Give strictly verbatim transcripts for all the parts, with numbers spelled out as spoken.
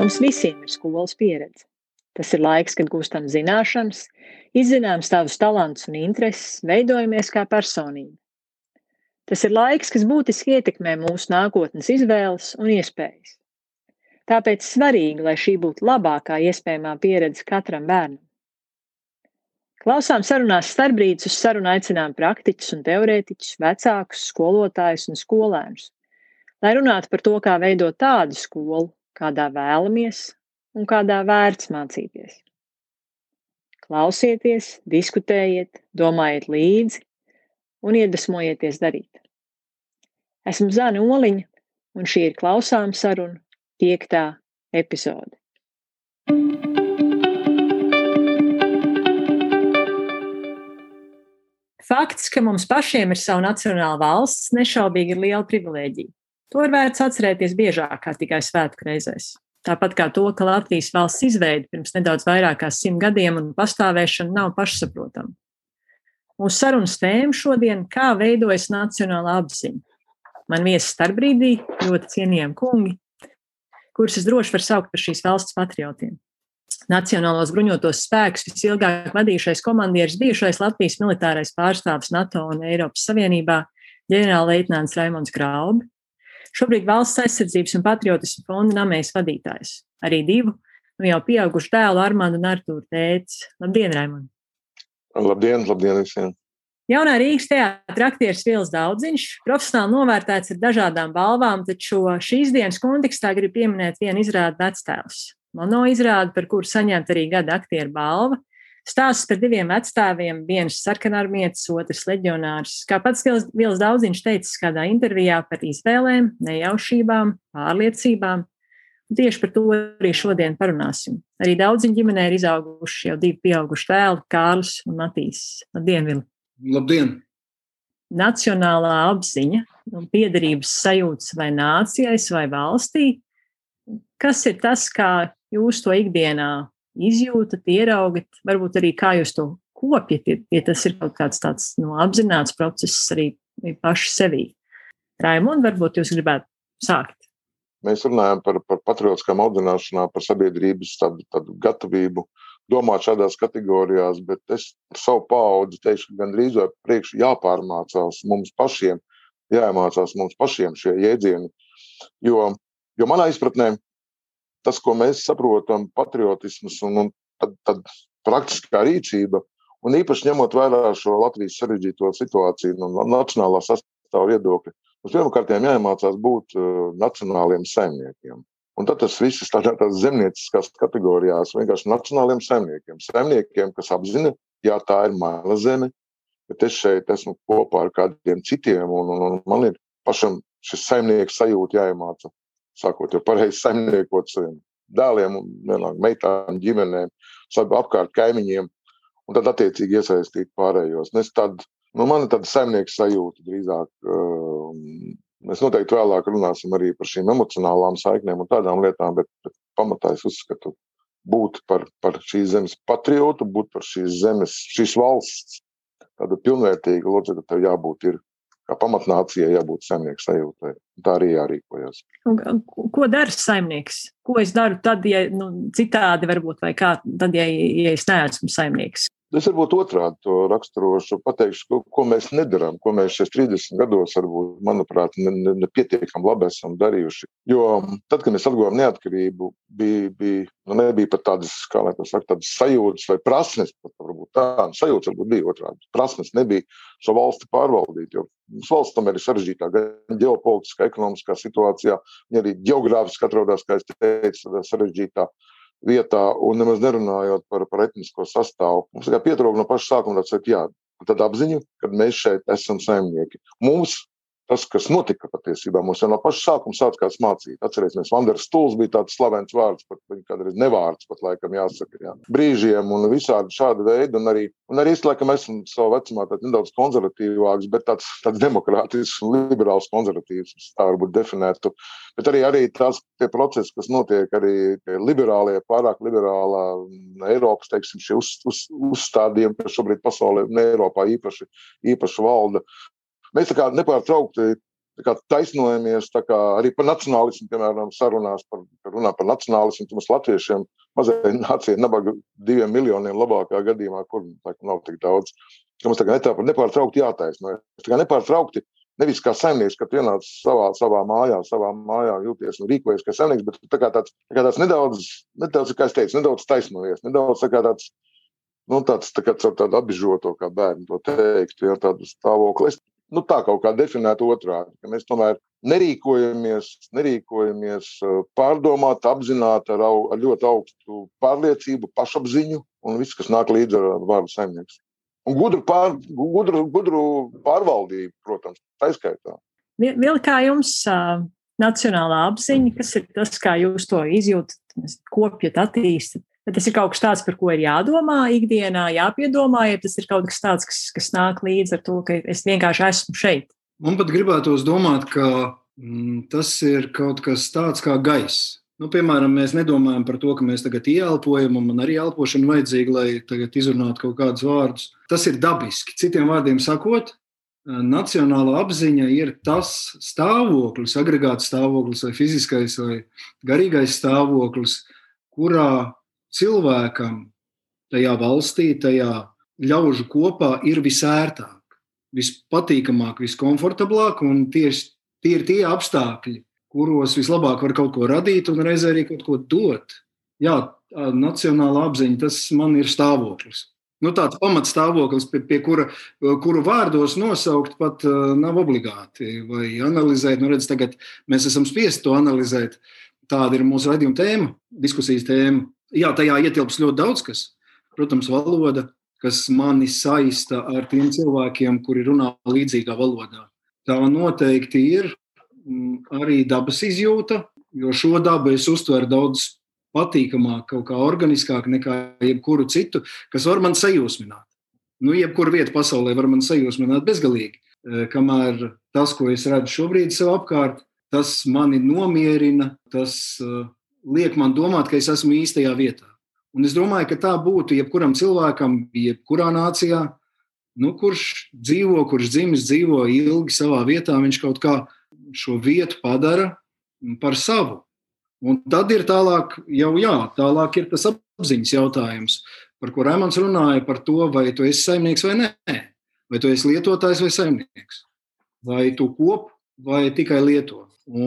Mums visiem ir skolas pieredze. Tas ir laiks, kad gūstam zināšanas, izzinām savus talantus un intereses, veidojamies kā personība. Tas ir laiks, kas būtiski ietekmē mūsu nākotnes izvēles un iespējas. Tāpēc svarīgi, lai šī būtu labākā iespējamā pieredze katram bērnam. Klausām sarunās starpbrīdus uz sarunu aicinām praktiķus un teorētiķus, vecākus, skolotājus un skolēnus, lai runātu par to, kā veidot tādu skolu, kādā vēlamies un kādā vērts mācīties. Klausieties, diskutējiet, domājiet līdzi un iedvesmojieties darīt. Esmu Zane Oliņa, un šī ir Klausām saruna piektā epizode. Fakts, ka mums pašiem ir savu nacionālu valsts, nešaubīgi ir liela privilēģija. To ir vērts atcerēties biežāk kā tikai svētku reizēs. Tāpat kā to, ka Latvijas valsts izveide pirms nedaudz vairāk kā simt gadiem un pastāvēšana nav pašsaprotama. Mūsu sarunas tēma šodien – kā veidojas nacionālā apziņa. Man viesis starpbrīdī ļoti cienījami kungi, kurus es droši varu saukt par šīs valsts patriotiem. Nacionālos bruņotos spēkus visilgāk vadījušais komandieris bijušais Latvijas militārais pārstāvis NATO un Eiropas Savienībā ģenerālleitnants Raimonds Graubi. Šobrīd Valsts aizsardzības un patriotismu fonda namējas vadītājs. Arī divu, nu jau pieaugušu dēlu Armandu un Artūru tētis. Labdien, Raimond! Labdien, labdien visiem! Jaunā Rīgas teātra aktieris Vils Daudziņš profesionāli novērtēts ar dažādām balvām, taču šīs dienas kontekstā grib pieminēt vienu izrādi Vectēvs. Mono izrādi, par kuru saņemt arī gada aktieru balva. Stāsts par diviem vecstāviem, viens sarkanarmietis, otrs leģionārs. Kā pats Vils Daudziņš teicis kādā intervijā par izvēlēm, nejaušībām, pārliecībām. Un tieši par to arī šodien parunāsim. Arī Daudziņa ģimenē ir izauguši jau divi pieauguši dēli, Kārlis un Matīs. Labdien, Vili! Labdien! Nacionālā apziņa un piederības sajūtas vai nācijai vai valstī. Kas ir tas, kā jūs to ikdienā izjūtat, ieraugat, varbūt arī kā jūs to kopjat, ja tas ir kaut kāds tāds no apzināts process arī paši sevī. Raimond, varbūt jūs gribētu sākt. Mēs runājam par, par patriotiskām audzināšanām, par sabiedrības tādu, tādu gatavību domāt šādās kategorijās, bet es par savu paudzi teikšu, ka gandrīz vai priekš jāpārmācās mums pašiem, jāiemācās mums pašiem šie jēdzieni, jo, jo manā izpratnē tas, ko mēs saprotam, patriotisms un, un tad, tad praktiskā rīcība, un īpaši ņemot vērā šo Latvijas sarežģīto situāciju un nacionālā sastāva viedokļa, mums pirmkārtiem jāiemācās būt uh, nacionāliem saimniekiem. Un tad tas viss ir tādā tās zemnieciskās kategorijās, vienkārši nacionāliem saimniekiem. Saimniekiem, kas apzina, jā, tā ir mana zeme, bet es šeit esmu kopā ar kādiem citiem, un, un, un man ir pašam šis saimnieks sajūta jāiemāca. Sākot jau pareizi saimniekot saviem dēliem, meitām, ģimenēm, apkārt kaimiņiem, un tad attiecīgi iesaistīt pārējos. Un es tad, nu, man ir tāda saimnieka sajūta drīzāk. Mēs noteikti vēlāk runāsim arī par šīm emocionālām saiknēm un tādām lietām, bet, bet pamatā es uzskatu būt par, par šīs zemes patriotu, būt par šīs zemes, šīs valsts tāda pilnvērtīga locekļa, tev jābūt ir. Kā pamatnācijai jābūt saimnieka sajūtai. Tā arī jārīkojas. Ko dara saimnieks? Ko es daru tad, ja nu, citādi varbūt, vai kā tad, ja, ja es neesmu saimnieks? Es varbūt otrādi to raksturošu, pateikšu, ko, ko mēs nedaram, ko mēs šeit trīsdesmit gados, varbūt, manuprāt, nepietiekam ne, ne labi esam darījuši. Jo tad, kad mēs atguvām neatkarību, bija, bija, nu, nebija pat tādas, kā lai tas saka, tādas sajūtas vai prasmes, pat varbūt tā, sajūtas varbūt bija otrādi. Prasmes nebija šo valsti pārvaldīt, jo mums valsts tomēr ir sarežģītā, gan ģeopolitiskā, ekonomiskā situācijā, ja arī ģeogrāfiski atrodās, kā es teicu, tādā sarežģītā vietā, un nemaz nerunājot par, par etnisko sastāvu. Mums tikai pietrūka no paša sākuma, tad saka, jā, tad apziņu, kad mēs šeit esam saimnieki. Mums tas, kas notika patiesībā, mums jau no paša sākuma sākās mācīt. Atcerēsimies, Vanders Stuls bija tāds slavens vārds, pat viņa kādreiz nevārds, pat laikam jāsaka, jā. Brīžiem un visādi šādi veidi, un arī, un arī es laikam esmu savu vecumā tāds nedaudz konservatīvāks, bet tāds, tāds demokrātisks un liberāls konservatīvs, tā varbūt definētu. Bet arī, arī tās tie procesi, kas notiek arī tie liberālie, pārāk liberālā Eiropas, teiksim, šie uz, uz, uzstādījumi, kas šobrīd pasaulē un Eiropā īpaši, īpaši valda. Mēs tā kā nepārtraukti tā kā taisnojamies tā kā arī par nacionālismu, piemēram, sarunās par, par runā par nacionālismu, tad mums latviešiem mazai nācija nabaga diviem miljoniem labākā gadījumā, kur tā, nav tik daudz. Ka mums tā kā nepārtraukti jātaisnojas. Tā kā nepārtraukti nevis kā saimnieks, kad ienāc savā, savā mājā, savā mājā jūties un rīkojies kā saimnieks, bet tā kā tāds, tā kā tāds nedaudz, nedaudz, kā es teicu, nedaudz taisnojies, nedaudz tā kā tāds, nu tāds, tā kā tādu apbižoto, kā bērni to teiktu, ja tādu stāvokli. Es, nu tā kaut kā definētu otrādi, ka mēs tomēr nerīkojamies, nerīkojamies pārdomāt, apzināt ar, au, ar ļoti augstu pārliecību, pašapziņu un viss, kas nāk līdz ar vārdu saimnieks. Un gudru, pār, gudru, gudru pārvaldību, protams, aizskaitā. Vēl kā jums uh, nacionālā apziņa, kas ir tas, kā jūs to izjūtat, kopjat, attīstat? Bet tas ir kaut kas tāds, par ko ir jādomā ikdienā, jāpiedomā, ja tas ir kaut kas tāds, kas, kas nāk līdz ar to, ka es vienkārši esmu šeit. Man pat gribētos domāt, ka mm, tas ir kaut kas tāds kā gaiss. Nu, piemēram, mēs nedomājam par to, ka mēs tagad ieelpojam, un man arī elpošana vajadzīga, lai tagad izrunātu kaut kādus vārdus. Tas ir dabiski. Citiem vārdiem sakot, nacionāla apziņa ir tas stāvoklis, agregāts stāvoklis vai fiziskais vai garīgais stāvoklis, kurā cilvēkam tajā valstī, tajā ļaužu kopā ir visērtāk, vispatīkamāk, viskomfortablāk, un tieši tie ir tie apstākļi, kuros vislabāk var kaut ko radīt un reizē arī kaut ko dot. Jā, nacionāla apziņa, tas man ir stāvoklis. Nu, tāds pamatstāvoklis, pie, pie kura, kuru vārdos nosaukt pat uh, nav obligāti vai analizēt. Nu, redz, tagad mēs esam spiesti to analizēt. Tāda ir mūsu raidījuma tēma, diskusijas tēma. Jā, tajā ietilps ļoti daudz kas. Protams, valoda, kas mani saista ar tiem cilvēkiem, kuri runā līdzīgā valodā. Tā noteikti ir arī dabas izjūta, jo šo dabu es uztveru daudz patīkamāk, kaut kā organiskāk nekā jebkuru citu, kas var man sajūsmināt. Nu, jebkuru vietu pasaulē var man sajūsmināt bezgalīgi, kamēr tas, ko es redzu šobrīd sev apkārt, tas mani nomierina, tas uh, liek man domāt, ka es esmu īstajā vietā. Un es domāju, ka tā būtu jebkuram cilvēkam, jebkurā nācijā, nu, kurš dzīvo, kurš dzimis, dzīvo ilgi savā vietā, viņš kaut kā šo vietu padara par savu. Un tad ir tālāk, jau jā, tālāk ir tas apziņas jautājums, par ko Raimons runāja, par to, vai tu esi saimnieks vai nē, vai tu esi lietotājs vai saimnieks, vai tu kop vai tikai lieto.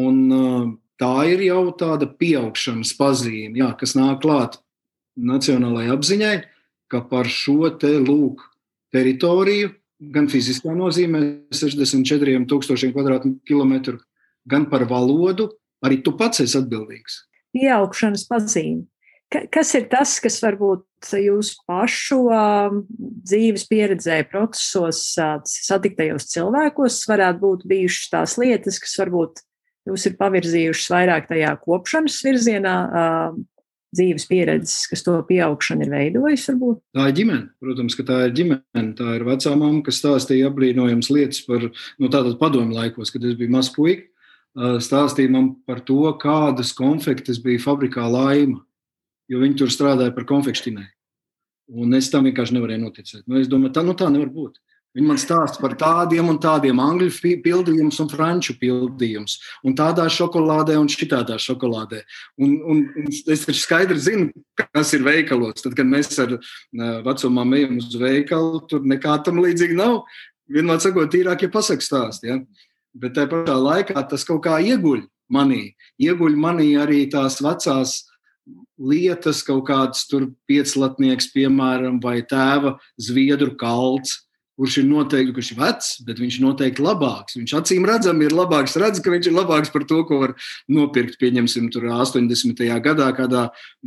Un tā ir jau tāda pieaugšanas pazīme, jā, kas nāk klāt nacionālajai apziņai, ka par šo te lūk teritoriju, gan fiziskā nozīmē sešdesmit četriem tūkstošiem kvadrātkilometru, gan par valodu, arī tu pats esi atbildīgs. Pieaugšanas pazīme. Kas ir tas, kas varbūt jūsu pašu uh, dzīves pieredzē, procesos, uh, satiktajos cilvēkos varētu būt bijušas tās lietas, kas varbūt jūs ir pavirzījušas vairāk tajā kopšanas virzienā, uh, dzīves pieredzes, kas to pieaugšanu ir veidojis, varbūt? Tā ir ģimene. Protams, ka tā ir ģimene. Tā ir vecā mamma, kas stāstīja apbrīnojams lietas par, nu, tātad padomu laikos, kad es biju mazs puika, stāstīja man par to, kādas konfektes bija fabrikā Laima, jo viņi tur strādāja par konfekštinē. Un es tam vienkārši nevarēju noticēt. Nu, es domāju, tā, nu, tā nevar būt. Viņi man stāsta par tādiem un tādiem angļu pildījumus un franču pildījumus, un tādā šokolādē un šitādā šokolādē. Un, un, un es taču skaidri zinu, kas ir veikalos. Tad, kad mēs ar vecumām ejam uz veikalu, tur nekā tam līdzīgi nav. Vienmēr sakot, tīrāk, ja pasaka stāst. Ja? Bet tajā pašā laikā tas kaut kā ieguļ manī. Ieguļ manī arī tās vecās lietas, kaut kāds tur pieclatnieks, piemēram, vai tēva zviedru kalts, kurš ir noteikti, kurš ir vecs, bet viņš ir noteikti labāks. Viņš acīm redzami ir labāks, redz, ka viņš ir labāks par to, ko var nopirkt, pieņemsim, tur astoņdesmitajā gadā kādā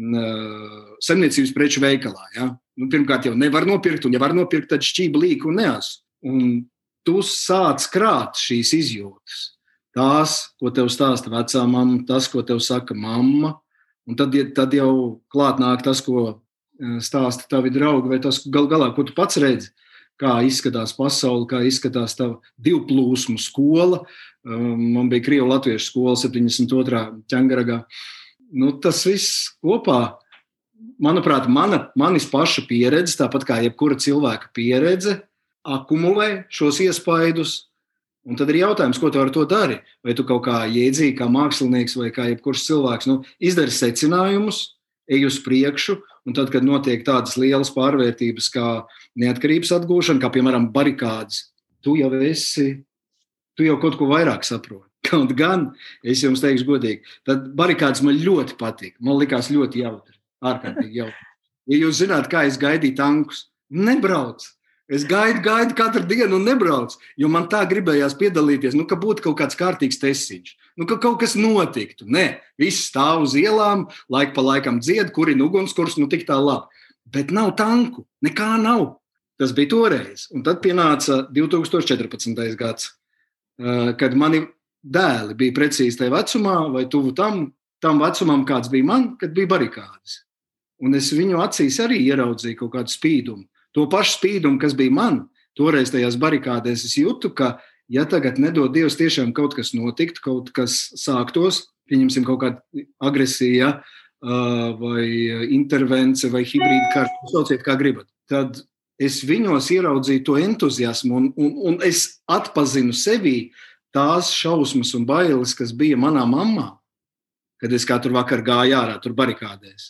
uh, saimniecības preču veikalā. Ja? Nu, pirmkārt jau nevar nopirkt, un ja var nopirkt, tad šķība līku un neasu. Un tu sāc krāt šīs izjūtas. Tās, ko tev stāsta vecā mamma, tas, ko tev saka mamma, un tad, tad jau klāt nāk tas, ko stāsta tavi draugi, vai tas gal galā, ko tu pats redzi. Kā izskatās pasaule, kā izskatās tava divplūsmu skola. Man bija Krievu latviešu skola septiņdesmit otrā Ķengaragā. Nu, tas viss kopā, manuprāt, mana, manis paša pieredze, tāpat kā jebkura cilvēka pieredze, akumulē šos iespaidus, Un tad ir jautājums, ko tu ar to dari? Vai tu kaut kā jēdzīgi, kā mākslinieks vai kā jebkurš cilvēks, nu, izdari secinājumus, ej uz priekšu, un tad, kad notiek tādas lielas pārvērtības kā neatkarības atgūšana, kā piemēram barikādes, tu jau esi, tu jau kaut ko vairāk saproti. Kaut gan, es jums teikšu godīgi, tad barikādes man ļoti patīk. Man likās ļoti jautri, ārkārtīgi jautri. Ja jūs zināt, kā es gaidīju tankus, nebrauc. Es gaidu, gaidu katru dienu un nebrauc, jo man tā gribējās piedalīties, nu, ka būtu kaut kāds kārtīgs testiņš, nu, ka kaut kas notiktu. Nē, viss stāv uz ielām, laika pa laikam dzied, kurina ugunskurs, nu tik tā labi. Bet nav tanku, nekā nav. Tas bija toreiz. Un tad pienāca divi tūkstoši četrpadsmitais gads, kad mani dēli bija precīzi tajā vecumā vai tuvu tam, tam vecumam, kāds bija man, kad bija barikādes. Un es viņu acīs arī ieraudzīju kaut kādu spīdumu. To pašu spīdumu, kas bija man, toreiz tajās barikādēs, es jūtu, ka, ja tagad nedod Dievs tiešām kaut kas notikt, kaut kas sāktos, pieņemsim kaut kāda agresija vai intervence vai hibrīda karš, sauciet kā gribat, tad es viņos ieraudzīju to entuziasmu un, un, un es atpazinu sevī tās šausmas un bailes, kas bija manā mammā, kad es katru vakar gāju ārā tur barikādēs.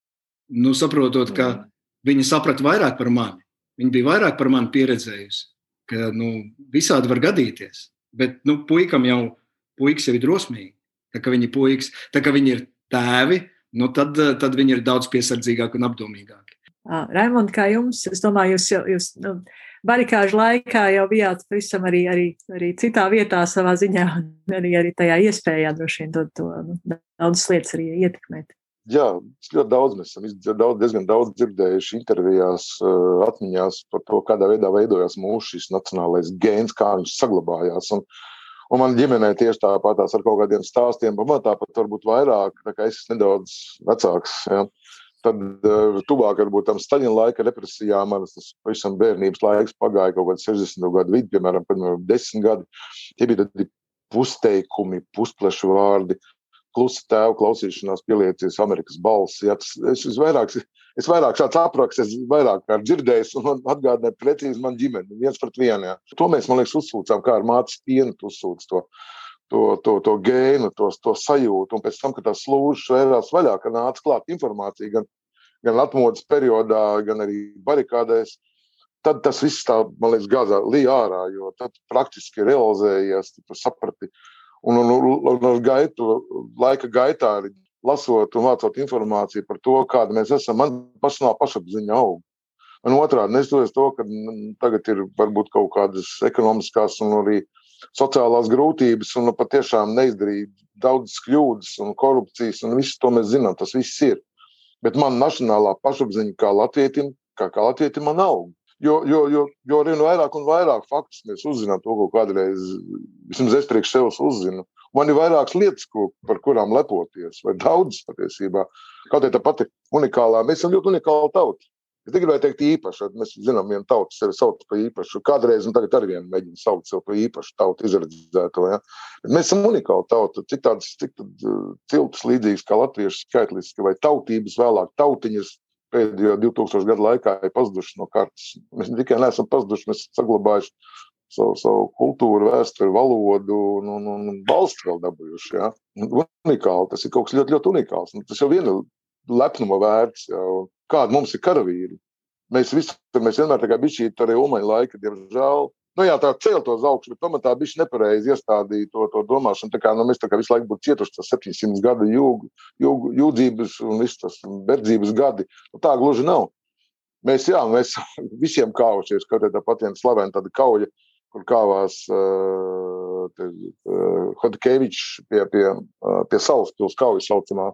Nu, saprotot, ka viņa saprata vairāk par mani. Viņa bija vairāk par mani pieredzējusi, ka nu, visādi var gadīties. Bet nu, puikam jau, puikas jau ir drosmīgi. Tā kā viņi, puikas, tā kā viņi ir tēvi, nu, tad, tad viņi ir daudz piesardzīgāki un apdomīgāki. Raimond, kā jums? Es domāju, jūs, jūs nu, barikāžu laikā jau bijāt pavisam arī, arī, arī citā vietā savā ziņā, arī, arī tajā iespējā droši vien to, to nu, daudzas lietas arī ietekmēt. Jā, ļoti daudz mēs esam daudz, diezgan daudz dzirdējuši intervijās, atmiņās par to, kādā veidā veidojās mūsu šis nacionālais gēns, kā viņš saglabājās. Un, un man ģimenē tieši tāpatās ar kaut kādiem stāstiem, man tāpat varbūt vairāk, tā kā es esmu nedaudz vecāks. Ja. Tad tuvāk varbūt tam Staļina laika represijām, manas tas pavisam bērnības laiks pagāja kaut kāds sešdesmito gadu vidi, piemēram, piemēram, desmit gadi. Tie bija tādi pusteikumi, pusplešu vārdi. Klusa tēva klausīšanās pieliecies Amerikas balss. Ja, tas, es, es, vairāk, es vairāk šāds apraksts, es vairāk kā dzirdējis un atgādināju precīzi man ģimeni, viens pret vienu. Ja. To mēs, man liekas, uzsūcām, kā ar mātes pienu uzsūc to, to, to, to gēnu, to, to sajūtu. Un pēc tam, kad tās slūžas vērās vaļā, ka nāca klāt informācija gan, gan atmodas periodā, gan arī barikādēs, tad tas viss tā, man liekas, gāzā līja ārā, jo tad praktiski realizējies, tu saprati. Un, un, un, un ar gaitu, laika gaitā arī lasot un vācot informāciju par to, kāda mēs esam, man pašnā pašapziņa aug. Un otrādi, nestoties to, ka tagad ir varbūt kaut kādas ekonomiskās un arī sociālās grūtības un patiešām neizdarīt daudz kļūdas un korupcijas un visu to mēs zinām, tas viss ir. Bet man nacionālā pašapziņa kā latvietim, kā, kā latvietim man aug. Jo, jo, jo, jo arī vairāk un vairāk faktus mēs uzzinām to, ko kādreiz, vismaz es priekš sevis uzzinu. Man ir vairākas lietas, ko, par kurām lepoties, vai daudzas patiesībā. Kaut tā pati unikālā, mēs esam ļoti unikāla tauta. Es negribēju teikt īpaši, mēs zinām vienu tautu, sevi sauc par īpašu. Kādreiz un tagad arī vienu mēģina saukt sevi par īpašu tautu izredzēto. Ja? Bet mēs esam unikāla tauta, cik tādas cik tad, ciltas līdzīgas kā latviešu skaitliski vai tautības vēlāk, tautiņas. Pēdējo divu tūkstošu gadu laikā ir pazuduši no kartas. Mēs ne tikai neesam pazuduši, mēs esam saglabājuši savu, savu kultūru, vēsturi, valodu un, un, un valsts vēl dabūjuši. Ja? Unikāli, tas ir kaut kas ļoti, ļoti unikāls. Tas jau viena lepnuma vērts. Ja? Kādi mums ir karavīri? Mēs visi, mēs vienmēr tā kā bišķīt arī Ulmaņa laika, diemžēl. Nu jā, tā cēl to uz augšu, bet pamatā bišķi nepareizi iestādīja to, to domāšanu. Tā kā nu, mēs tā kā visu laiku būtu cietuši tas septiņsimt gadu jūg, jūg, jūdzības un viss tas berdzības gadi. Nu, tā gluži nav. Mēs, jā, mēs visiem kāvušies, kaut tā patiem slavena tāda kauja, kur kāvās uh, uh, Hodkevičs pie, pie, uh, pie Salaspils kaujas saucamā.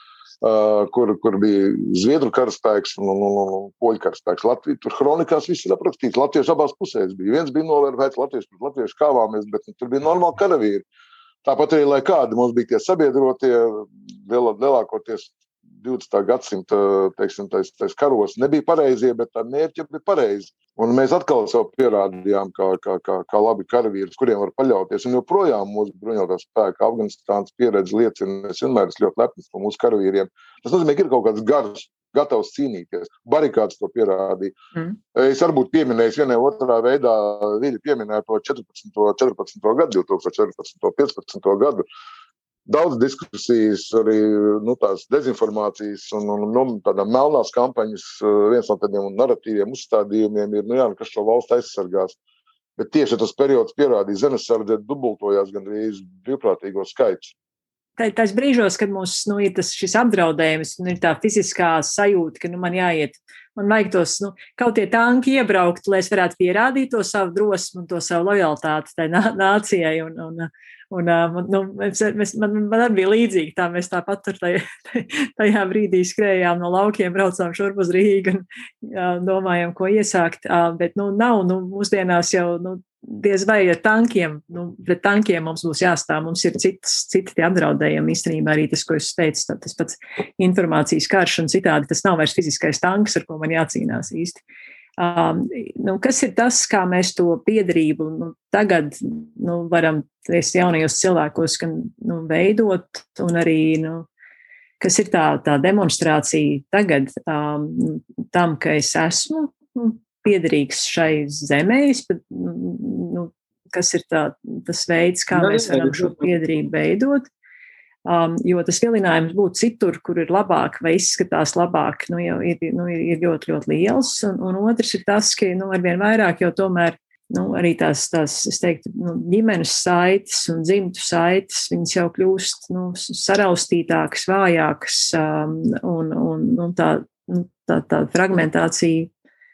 Uh, kur, kur bija Zviedru karaspēks un, un, un, un Poļu karaspēks. Latvija, tur hronikās viss ir aprakstīts. Latvieši abās pusēs bija. Viens bija novērvēts, latvieši pret latviešu kāvāmies, bet nu, tur bija normāli karavīri. Tāpat arī, lai kādi mums bija tie sabiedrotie, lielā, lielākoties divdesmitā gadsimta, teiksim, tais, tais karos nebija pareizie, bet tā mērķi bija pareizi. Un mēs atkal sev pierādījām, kā, kā, kā, kā labi karavīri, kuriem var paļauties. Un joprojām mūsu bruņotā spēka Afganistānas pieredze liecina, mēs vienmēr esam ļoti lepni par mūsu karavīriem. Tas nozīmē, ka ir kaut kāds gars gatavs cīnīties. Barikāds to pierādīja. Mm. Es varbūt pieminēju vienā otrā veidā, Viļa pieminēja to četrpadsmito gadu, divtūkstoš četrpadsmito, piecpadsmito gadu. Daudz diskusijas, arī nu, tās dezinformācijas un, un nu, tādām melnās kampaņas, viens no tādiem naratīviem uzstādījumiem ir, nu jā, kas šo valstu aizsargās. Bet tieši tas periods pierādīja, zemesardze dubultojās gandrīz brīvprātīgo skaits. Tās brīžos, kad mums nu, ir tas, šis apdraudējums un ir tā fiziskā sajūta, ka nu, man jāiet, man vajag tos, nu, kaut tie tanki iebraukt, lai es varētu pierādīt to savu drosmu un to savu lojalitāti tai nā, nācijai. Un, un, un, nu, mēs, mēs, man, man arī bija līdzīgi tā, mēs tāpat tur tajā, tajā brīdī skrējām no laukiem, braucām šurp uz Rīgu un jā, domājām, ko iesākt. Bet nu, nav, nu, mūsdienās jau, nu, diez vai ar tankiem, nu, pret tankiem mums būs jāstāv, mums ir citas, citi tie apdraudējumi, īstenībā arī tas, ko es teicu, tā, tas pats informācijas karš un citādi, tas nav vairs fiziskais tanks, ar ko man jācīnās īsti. Um, nu, kas ir tas, kā mēs to piederību nu, tagad nu, varam es jaunajos cilvēkos gan, nu, veidot un arī, nu, kas ir tā, tā demonstrācija tagad um, tam, ka es esmu nu, piederīgs šai zemē, bet, nu, kas ir tā, tas veids, kā mēs varam šo piederību veidot, um, jo tas vilinājums būt citur, kur ir labāk vai izskatās labāk, nu, jau ir, nu, ir ļoti, ļoti liels, un, un otrs ir tas, ka, nu, arvien vairāk jau tomēr, nu, arī tās, tās, es teiktu, nu, ģimenes saites un dzimtu saites, viņas jau kļūst, nu, saraustītākas, vājākas, um, un, un, un tā, nu, tā, tā fragmentācija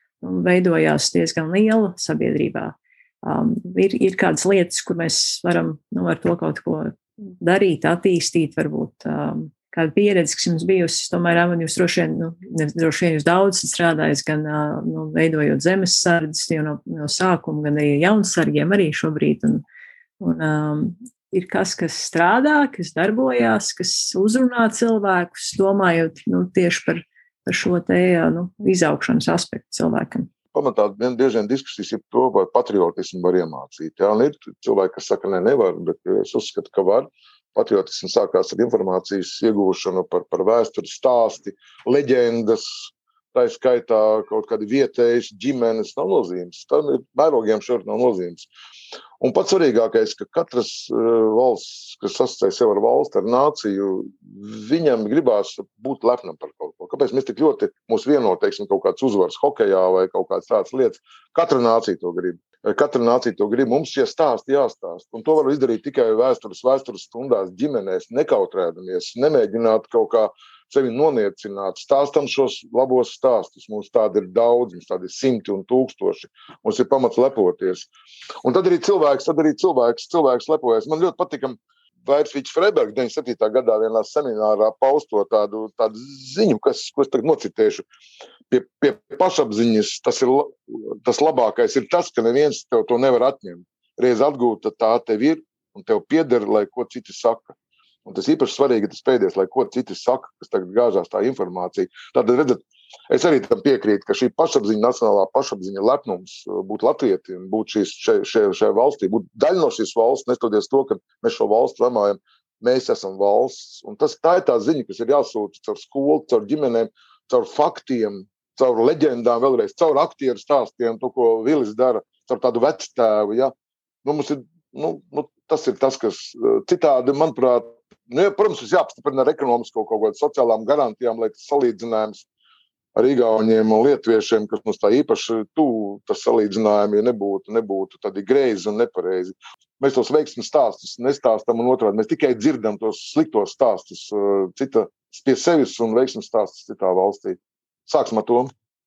veidojās diezgan liela sabiedrībā. Um, ir, ir kādas lietas, kur mēs varam nu, ar to kaut ko darīt, attīstīt, varbūt um, kāda pieredze, kas jums bijusi. Tomēr, man jūs droši vien, nu, ne, droši vien jūs daudz strādājat gan uh, nu, veidojot zemessardzes jau no, no sākuma, gan arī jaunsargiem arī šobrīd. Un, un, um, ir kas, kas strādā, kas darbojās, kas uzrunā cilvēkus, domājot nu, tieši par par šo te nu, izaugšanas aspektu cilvēkam. Pamatā bieži vien diskusijas ir to, vai patriotismu var iemācīt. Jā, un ir cilvēki, kas saka, ne, nevar, bet es uzskatu, ka var. Patriotismu sākās ar informācijas iegūšanu par, par vēsturi stāsti, leģendas, tā skaitā kaut kādi vietējas, ģimenes, nav nozīmes. Tam ir mērogiem šeit nav nozīmes. Un pats svarīgākais, ka katras uh, valsts, kas asociē sev ar valsti, ar nāciju, viņam gribās būt lepnam par kaut ko. Kāpēc mēs tik ļoti mūs vienot, teiksim, kaut kāds uzvars hokejā vai kaut kāds tāds lietas? Katra nācija to grib. Katra nācija to grib. Mums šie stāsti jāstāst. Un to var izdarīt tikai vēstures, vēstures stundās, ģimenēs, nekautrēdamies, nemēģināt kaut kā sevi noniecināt, stāstam šos labos stāstus. Mums tādi ir daudz, mums tādi ir simti un tūkstoši. Mums ir pamats lepoties. Un tad arī cilvēks, tad arī cilvēks, cilvēks lepojas. Man ļoti patika Vairfīčs Freibergs deviņdesmit septītā gadā vienā seminārā pausto tādu, tādu ziņu, kas, ko es tagad nocitēšu. Pie, pie pašapziņas tas, ir, tas labākais ir tas, ka neviens tev to nevar atņemt. Reiz atgūta tā tev ir un tev pieder, lai ko citi saka. Un tas īpaši svarīgi, ka tas pēdējais, lai ko citi saka, kas tagad gāžās tā informācija. Tātad, redzat, es arī tam piekrītu, ka šī pašapziņa, nacionālā pašapziņa lepnums būt latvietim, būt šīs, šai, šai, šai valstī, būt daļa no šīs valsts, nestoties to, ka mēs šo valstu lamājam, mēs esam valsts. Un tas, tā ir tā ziņa, kas ir jāsūta caur skolu, caur ģimenēm, caur faktiem, caur leģendām vēlreiz, caur aktieru stāstiem, to, ko Vilis dara, caur tādu vectēvu. Ja? Nu, mums ir, nu, nu, tas ir tas, kas citādi, manuprāt, nu, ja, protams, mums jāapstiprina ar ekonomisko kaut kādām sociālām garantijām, lai tas salīdzinājums ar igauņiem un lietuviešiem, kas mums tā īpaši tuvu, tas salīdzinājumi, ja nebūtu, nebūtu tādi greizi un nepareizi. Mēs tos veiksmes stāstus nestāstam un otrādi. Mēs tikai dzirdam tos sliktos stāstus cita pie sevis un veiksmes stāstus citā valstī. Sāksim ar to.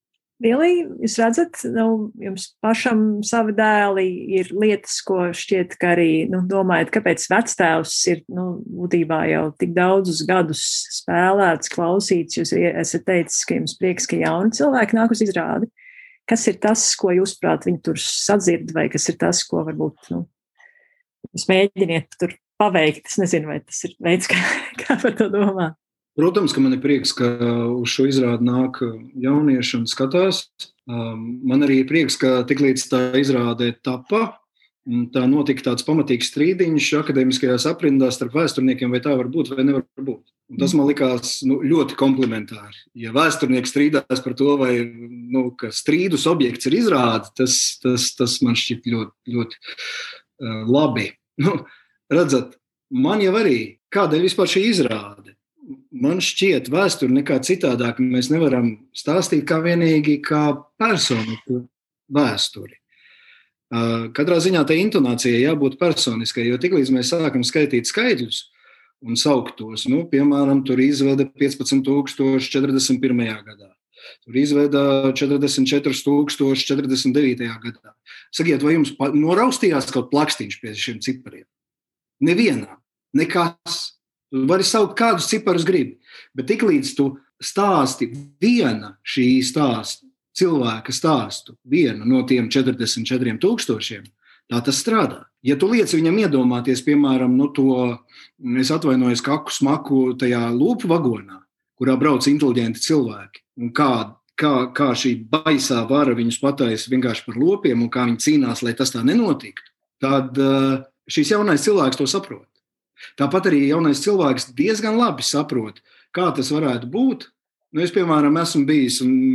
Vili, jūs redzat, nu, jums pašam savi dēli ir lietas, ko šķiet, ka arī, nu, domājat, kāpēc vectēvs ir, nu, būtībā jau tik daudzus gadus spēlēts, klausīts, jūs esat teicis, ka jums prieks, ka jauni cilvēki nāk uz izrādi. Kas ir tas, ko jūs prāt viņi tur sadzird, vai kas ir tas, ko varbūt, nu, jūs mēģiniet tur paveikt? Es nezinu, vai tas ir veids, kā, kā par to domāt. Protams, ka man ir prieks, ka uz šo izrādi nāk jaunieši un skatās. Man arī ir prieks, ka tiklīdz tā izrāde tapa, tā notika tāds pamatīgs strīdiņš akadēmiskajās aprindās starp vēsturniekiem, vai tā var būt vai nevar būt. Un tas man likās nu, ļoti komplementāri. Ja vēsturnieki strīdās par to, vai nu, ka strīdus objekts ir izrāde, tas, tas, tas man šķiet ļoti, ļoti uh, labi. Nu, redzat, man jau arī, kādēļ vispār šī izrāde? Man šķiet, vēsturi nekā citādāk mēs nevaram stāstīt kā vienīgi kā personiku vēsturi. Katrā ziņā tai intonācijai jābūt personiskai, jo tiklīdz mēs sākam skaitīt skaidļus un saukt tos, nu, piemēram, tur izveda piecpadsmit tūkstoši četrdesmit pirmajā gadā, tur izveda četrdesmit četri tūkstoši četrdesmit devītajā gadā. Sakiet, vai jums noraustījās kaut plakstīņš pie šiem cipariem? Nevienā, nekas. Tu vari saukt kādus ciparus gribi, bet tiklīdz tu stāsti viena šī stāsta, cilvēka stāstu, vienu no tiem četrdesmit četriem tūkstošiem, tā tas strādā. Ja tu liec viņam iedomāties, piemēram, nu to, es atvainojos, kaku smaku tajā lūpu vagonā, kurā brauc inteliģenti cilvēki, un kā, kā, kā šī baisā vara viņus pataisa vienkārši par lopiem, un kā viņi cīnās, lai tas tā nenotiktu, tad šīs jaunais cilvēks to saprot. Tāpat arī jaunais cilvēks diezgan labi saprot, kā tas varētu būt. Nu, es, piemēram, esmu bijis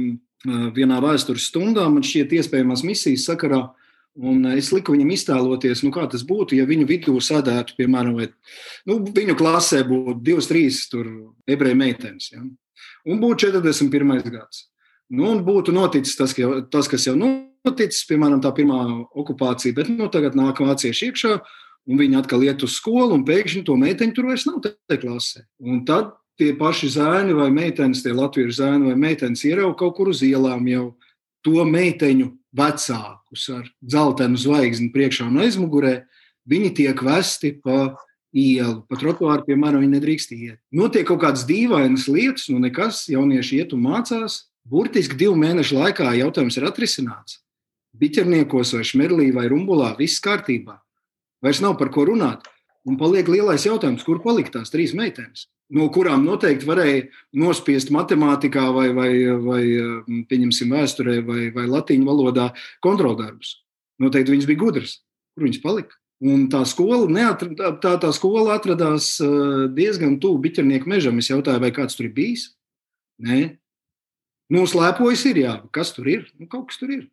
vienā vēstures stundā, man šķiet iespējamās misijas sakarā, un es liku viņam iztēloties, nu, kā tas būtu, ja viņu vidū sēdētu, piemēram, vai, nu, viņu klasē būtu divas, trīs tur ebreju meitenes, ja? Un būtu četrdesmit pirmais gads. Nu, un būtu noticis tas, ka, tas, kas jau noticis, piemēram, tā pirmā okupācija, bet nu, tagad nāk vācieši iekšā, un viņi atkal iet uz skolu, un pēkšņi to meiteņu tur vairs nav tajā klasē. Un tad tie paši zēni vai meitenes, tie latviešu zēni vai meitenes ierauga kaut kur uz ielām jau to meiteņu vecākus ar dzeltenu zvaigzni priekšā un aizmugurē, viņi tiek vesti pa ielu, pa trotuāru, piemēram, viņi nedrīkst iet. Notiek kaut kādas dīvainas lietas, nu nekas, jaunieši iet un mācās. Burtiski divu mēnešu laikā jautājums ir atrisināts. Biķerniekos vai Šmerlī vai Rumbulā viss kārtībā. Vairs nav par ko runāt. Un paliek lielais jautājums, kur palika tās trīs meitenes, no kurām noteikti varēja nospiest matemātikā vai, vai, vai pieņemsim vēsturē vai, vai latīņu valodā kontroldarbus. Noteikti viņas bija gudras. Kur viņas palika? Un tā skola, neatra, tā, tā skola atradās diezgan tuvu Biķernieku mežam. Es jautāju, vai kāds tur ir bijis? Nē. Nu, slēpojas ir, jā. Kas tur ir? Nu, kaut kas tur ir.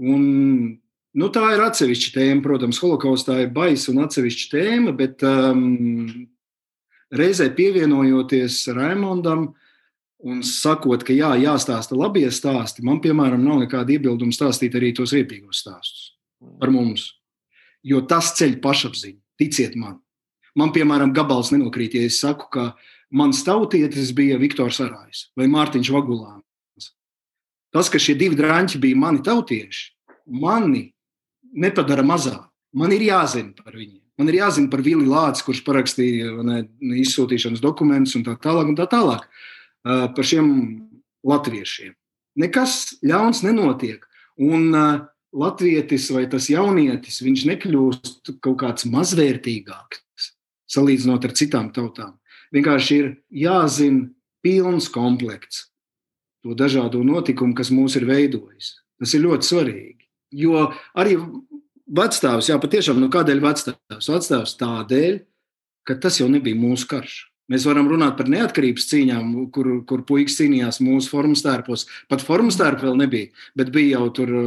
Un nu, tā ir atsevišķa tēma, protams, holokaustā ir baisa un atsevišķa tēma, bet um, reizē pievienojoties Raimondam un sakot, ka jā, jāstāsta labie stāsti, man, piemēram, nav nekāda iebilduma stāstīt arī tos riepīgos stāstus par mums. Jo tas ceļ pašapziņu, ticiet man. Man, piemēram, gabals nenokrīt, ja es saku, ka mans tautietis bija Viktors Arājs vai Mārtiņš Vagulāns. Tas, ka šie divi draņķi bija mani tautieši, mani nepadara mazāk. Man ir jāzina par viņiem. Man ir jāzina par Vili Lāci, kurš parakstīja ne, izsūtīšanas dokumentus un tā tālāk un tā tālāk uh, par šiem latviešiem. Nekas ļauns nenotiek. Un uh, latvietis vai tas jaunietis, viņš nekļūst kaut kāds mazvērtīgāks salīdzinot ar citām tautām. Vienkārši ir jāzina pilns komplekts to dažādo notikumu, kas mūs ir veidojis. Tas ir ļoti svarīgi. Jo arī vecstāvs, jā, patiešām, nu kādēļ vecstāvs? Vecstāvs tādēļ, ka tas jau nebija mūsu karš. Mēs varam runāt par neatkarības cīņām, kur, kur puikas cīnījās mūsu formas tērpos. Pat formas tērpa vēl nebija, bet bija jau tur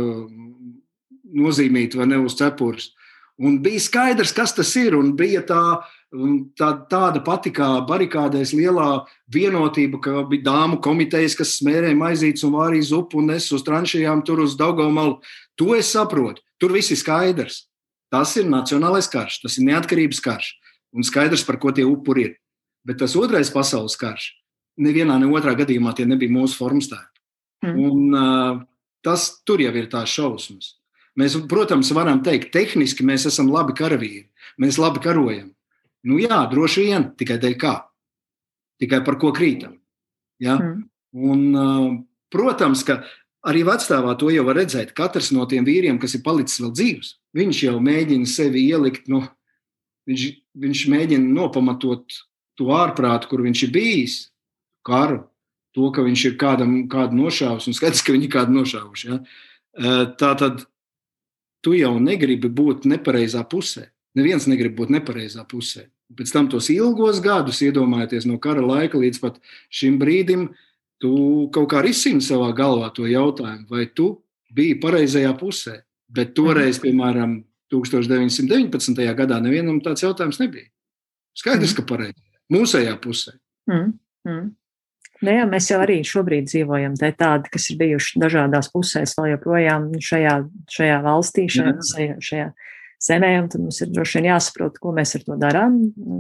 nozīmīti vai ne uz cepures. Un bija skaidrs, kas tas ir, un bija tā, tā, tāda pati kā barikādēs lielā vienotība, ka bija dāmu komitejas, kas smērēja maizītes un vārīja zupu un nes uz tranšajām tur uz Daugavmalu. To es saprotu. Tur viss ir skaidrs. Tas ir nacionālais karš, tas ir neatkarības karš. Un skaidrs, par ko tie upuri ir. Bet tas otrais pasaules karš, nevienā, ne otrā gadījumā tie nebija mūsu formas tērpi. Mm. Un uh, tas tur jau ir tās šausmas. Mēs, protams, varam teikt, tehniski mēs esam labi karavīri, mēs labi karojam. Nu jā, droši vien, tikai dēļ kā. Tikai par ko krītam. Ja? Mm. Un, uh, protams, ka arī vecstāvā to jau var redzēt. Katrs no tiem vīriem, kas ir palicis vēl dzīvs, viņš jau mēģina sevi ielikt, nu, viņš, viņš mēģina nopamatot to ārprātu, kur viņš ir bijis, karu, to, ka viņš ir kādam, kādu nošāvis, un skaidrs, ka viņi kādu nošāvuši. Ja? Tā tad tu jau negribi būt nepareizā pusē. Neviens negrib būt nepareizā pusē. Pēc tam tos ilgos gadus, iedomājieties no kara laika līdz pat šim brīdim, tu kaut kā risini savā galvā to jautājumu, vai tu biji pareizajā pusē. Bet toreiz, piemēram, tūkstoš deviņsimt deviņpadsmitajā gadā nevienam tāds jautājums nebija. Skaidrs, ka pareizi. Mūsējā pusē. Mm. Mm. Nu jā, mēs jau arī šobrīd dzīvojam te tādi, kas ir bijuši dažādās pusēs vēl joprojām šajā, šajā valstī, šajā, šajā, šajā zemē, un tad mums ir droši vien jāsaprot, ko mēs ar to darām.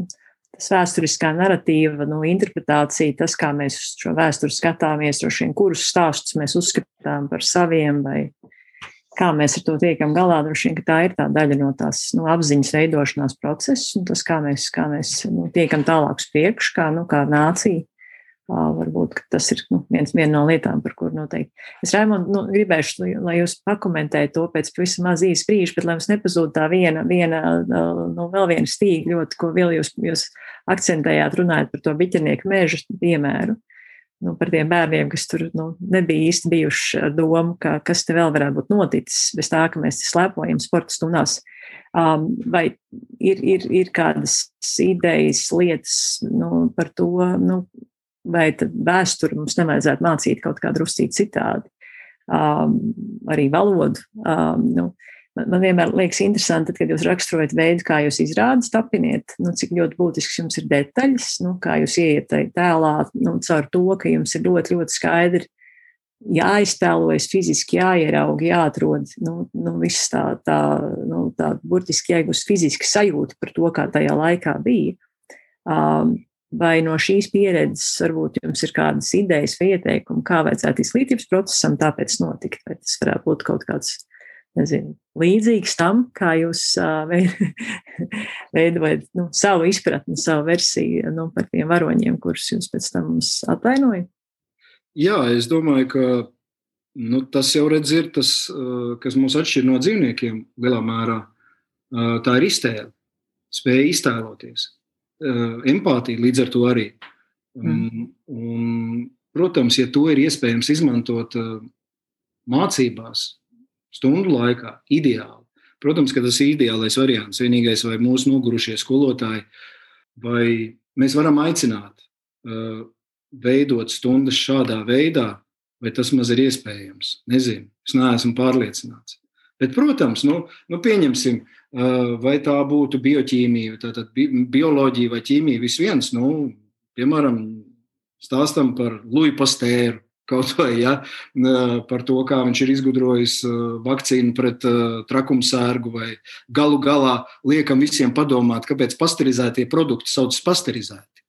Tas vēsturiskā naratīva, nu, interpretācija, tas, kā mēs uz šo vēsturi skatāmies, droši vien, kurus stāstus mēs uzskatām par saviem, vai kā mēs ar to tiekam galā, droši vien, ka tā ir tā daļa no tās nu, apziņas veidošanās procesa, un tas, kā mēs, kā mēs nu, tiekam tālāk uz priekšu, kā, nu, kā nācija. Uh, varbūt, ka tas ir nu, viens, viena no lietām, par kur noteikti. Es, Raimond, nu, gribēšu, lai jūs pakomentējat to pēc pavisam maz īsa brīža, bet lai mums nepazūd tā viena, viena uh, nu, vēl viena stīga ļoti, ko vēl jūs, jūs akcentējāt runājot par to biķernieku meža piemēru. Nu, par tiem bērniem, kas tur nu, nebija īsti bijuši ar domu, ka, kas te vēl varētu būt noticis, bez tā, ka mēs slēpojam sporta stundās. Um, vai ir, ir, ir kādas idejas, lietas nu, par to, nu, vai tad vēsturi mums nevajadzētu mācīt kaut kā druscīt citādi. Um, arī valodu. Um, nu, man, man vienmēr liekas interesanti, tad, kad jūs raksturojat veidu, kā jūs izrādes tapiniet, nu, cik ļoti būtisks jums ir detaļas, nu, kā jūs ieiet tēlā, nu, caur to, ka jums ir ļoti, ļoti skaidri jāiztēlojas, fiziski jāieraug, jāatrod, nu, nu viss tā, tā, nu, tā burtiski jāiegūst fiziski sajūta par to, kā tajā laikā bija. Um, Vai no šīs pieredzes varbūt jums ir kādas idejas vai ieteikumi, kā vajadzētu izglītības procesam tāpēc notikt? Vai tas varētu būt kaut kāds, nezinu, līdzīgs tam, kā jūs uh, veidojat nu, savu izpratni, savu versiju nu, par tiem varoņiem, kurus jūs pēc tam mums atainojat? Jā, es domāju, ka nu, tas jau redz ir tas, kas mūs atšķir no dzīvniekiem lielā mērā. Tā ir iztēle, spēja iztēloties. Empātija līdz ar to arī. Mm. Un, protams, ja to ir iespējams izmantot mācībās, stundu laikā, ideāli. Protams, ka tas ir ideālais variants. Vienīgais vai mūsu nogurušie skolotāji, vai mēs varam aicināt uh, veidot stundas šādā veidā, vai tas maz ir iespējams. Nezinu, es neesmu pārliecināts. Bet, protams, nu, nu pieņemsim, vai tā būtu bioķīmija, tātad bioloģija vai ķīmija, viss viens, nu, piemēram, stāstam par Luju Pastēru, kaut vai, ja, par to, kā viņš ir izgudrojis vakcīnu pret trakumsērgu, vai galu galā liekam visiem padomāt, kāpēc pasterizētie produkti sauc pasterizēti.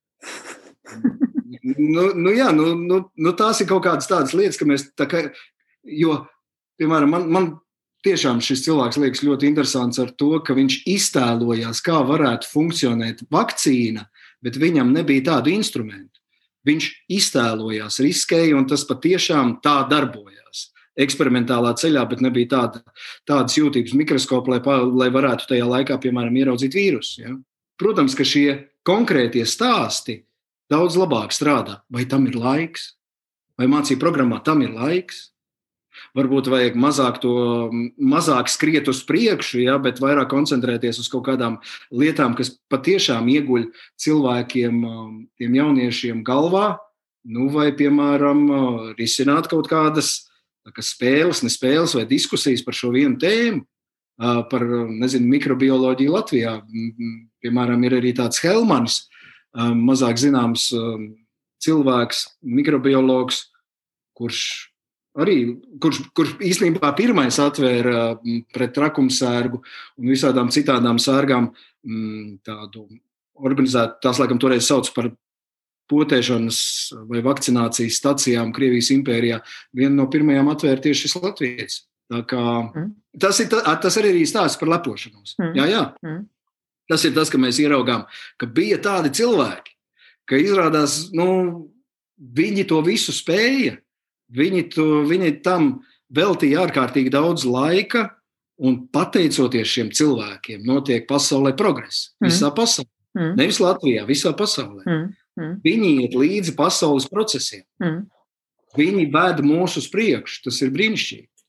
nu, nu, jā, nu, nu, nu, tās ir kaut kādas tādas lietas, ka mēs tā kā, jo, piemēram, man, man tiešām šis cilvēks liekas ļoti interesants ar to, ka viņš iztēlojās, kā varētu funkcionēt vakcīna, bet viņam nebija tādu instrumentu. Viņš iztēlojās, riskēja, un tas patiešām tā darbojās. Eksperimentālā ceļā, bet nebija tāda, tādas jūtības mikroskopa, lai, lai varētu tajā laikā, piemēram, ieraudzīt vīrusu. Ja? Protams, ka šie konkrētie stāsti daudz labāk strādā. Vai tam ir laiks? Vai mācību programmā tam ir laiks? Varbūt vajag mazāk, to, mazāk skriet uz priekšu, ja, bet vairāk koncentrēties uz kaut kādām lietām, kas patiešām ieguļ cilvēkiem, tiem jauniešiem galvā, nu, vai, piemēram, risināt kaut kādas spēles, ne spēles vai diskusijas par šo vienu tēmu, par, nezinu, mikrobioloģiju Latvijā. Piemēram, ir arī tāds Helmanis, mazāk zināms cilvēks, mikrobiologs, kurš Arī, kurš, kurš īstenībā pirmais atvēra pret trakumsērgu un visādām citādām sērgām tādu organizētu, tās laikam toreiz sauc par potēšanas vai vakcinācijas stacijām Krievijas impērijā. Viena no pirmajām atvēra tieši šis Latvijas. Tā kā, mm. tas, ir, tas arī ir stāsts par lepošanos. Mm. Jā, jā. Mm. Tas ir tas, ka mēs ieraugām, ka bija tādi cilvēki, ka izrādās, nu, viņi to visu spēja. Viņi, to, viņi tam veltīja ārkārtīgi daudz laika, un pateicoties šiem cilvēkiem, notiek pasaulē progress. Visā pasaulē. Mm. Nevis Latvijā, visā pasaulē. Mm. Mm. Viņi iet līdzi pasaules procesiem. Mm. Viņi ved mūs uz priekšu. Tas ir brīnišķīgi.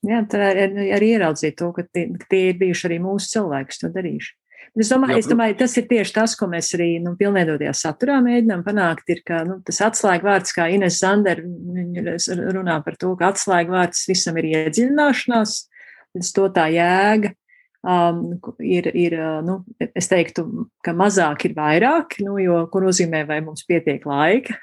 Jā, tā arī, arī ieraudzīt to, ka tie, ka tie ir bijuši arī mūsu cilvēki, kas to darījuši. Es domāju, es domāju, tas ir tieši tas, ko mēs arī nu, pilnveidotajā saturā mēģinām panākt, ir, ka nu, tas atslēgvārds, kā Ines Zander runā par to, ka atslēgvārds visam ir iedziļināšanās, līdz to tā jēga. Um, ir, ir, nu, es teiktu, ka mazāk ir vairāk, nu, jo, ko nozīmē, vai mums pietiek laika,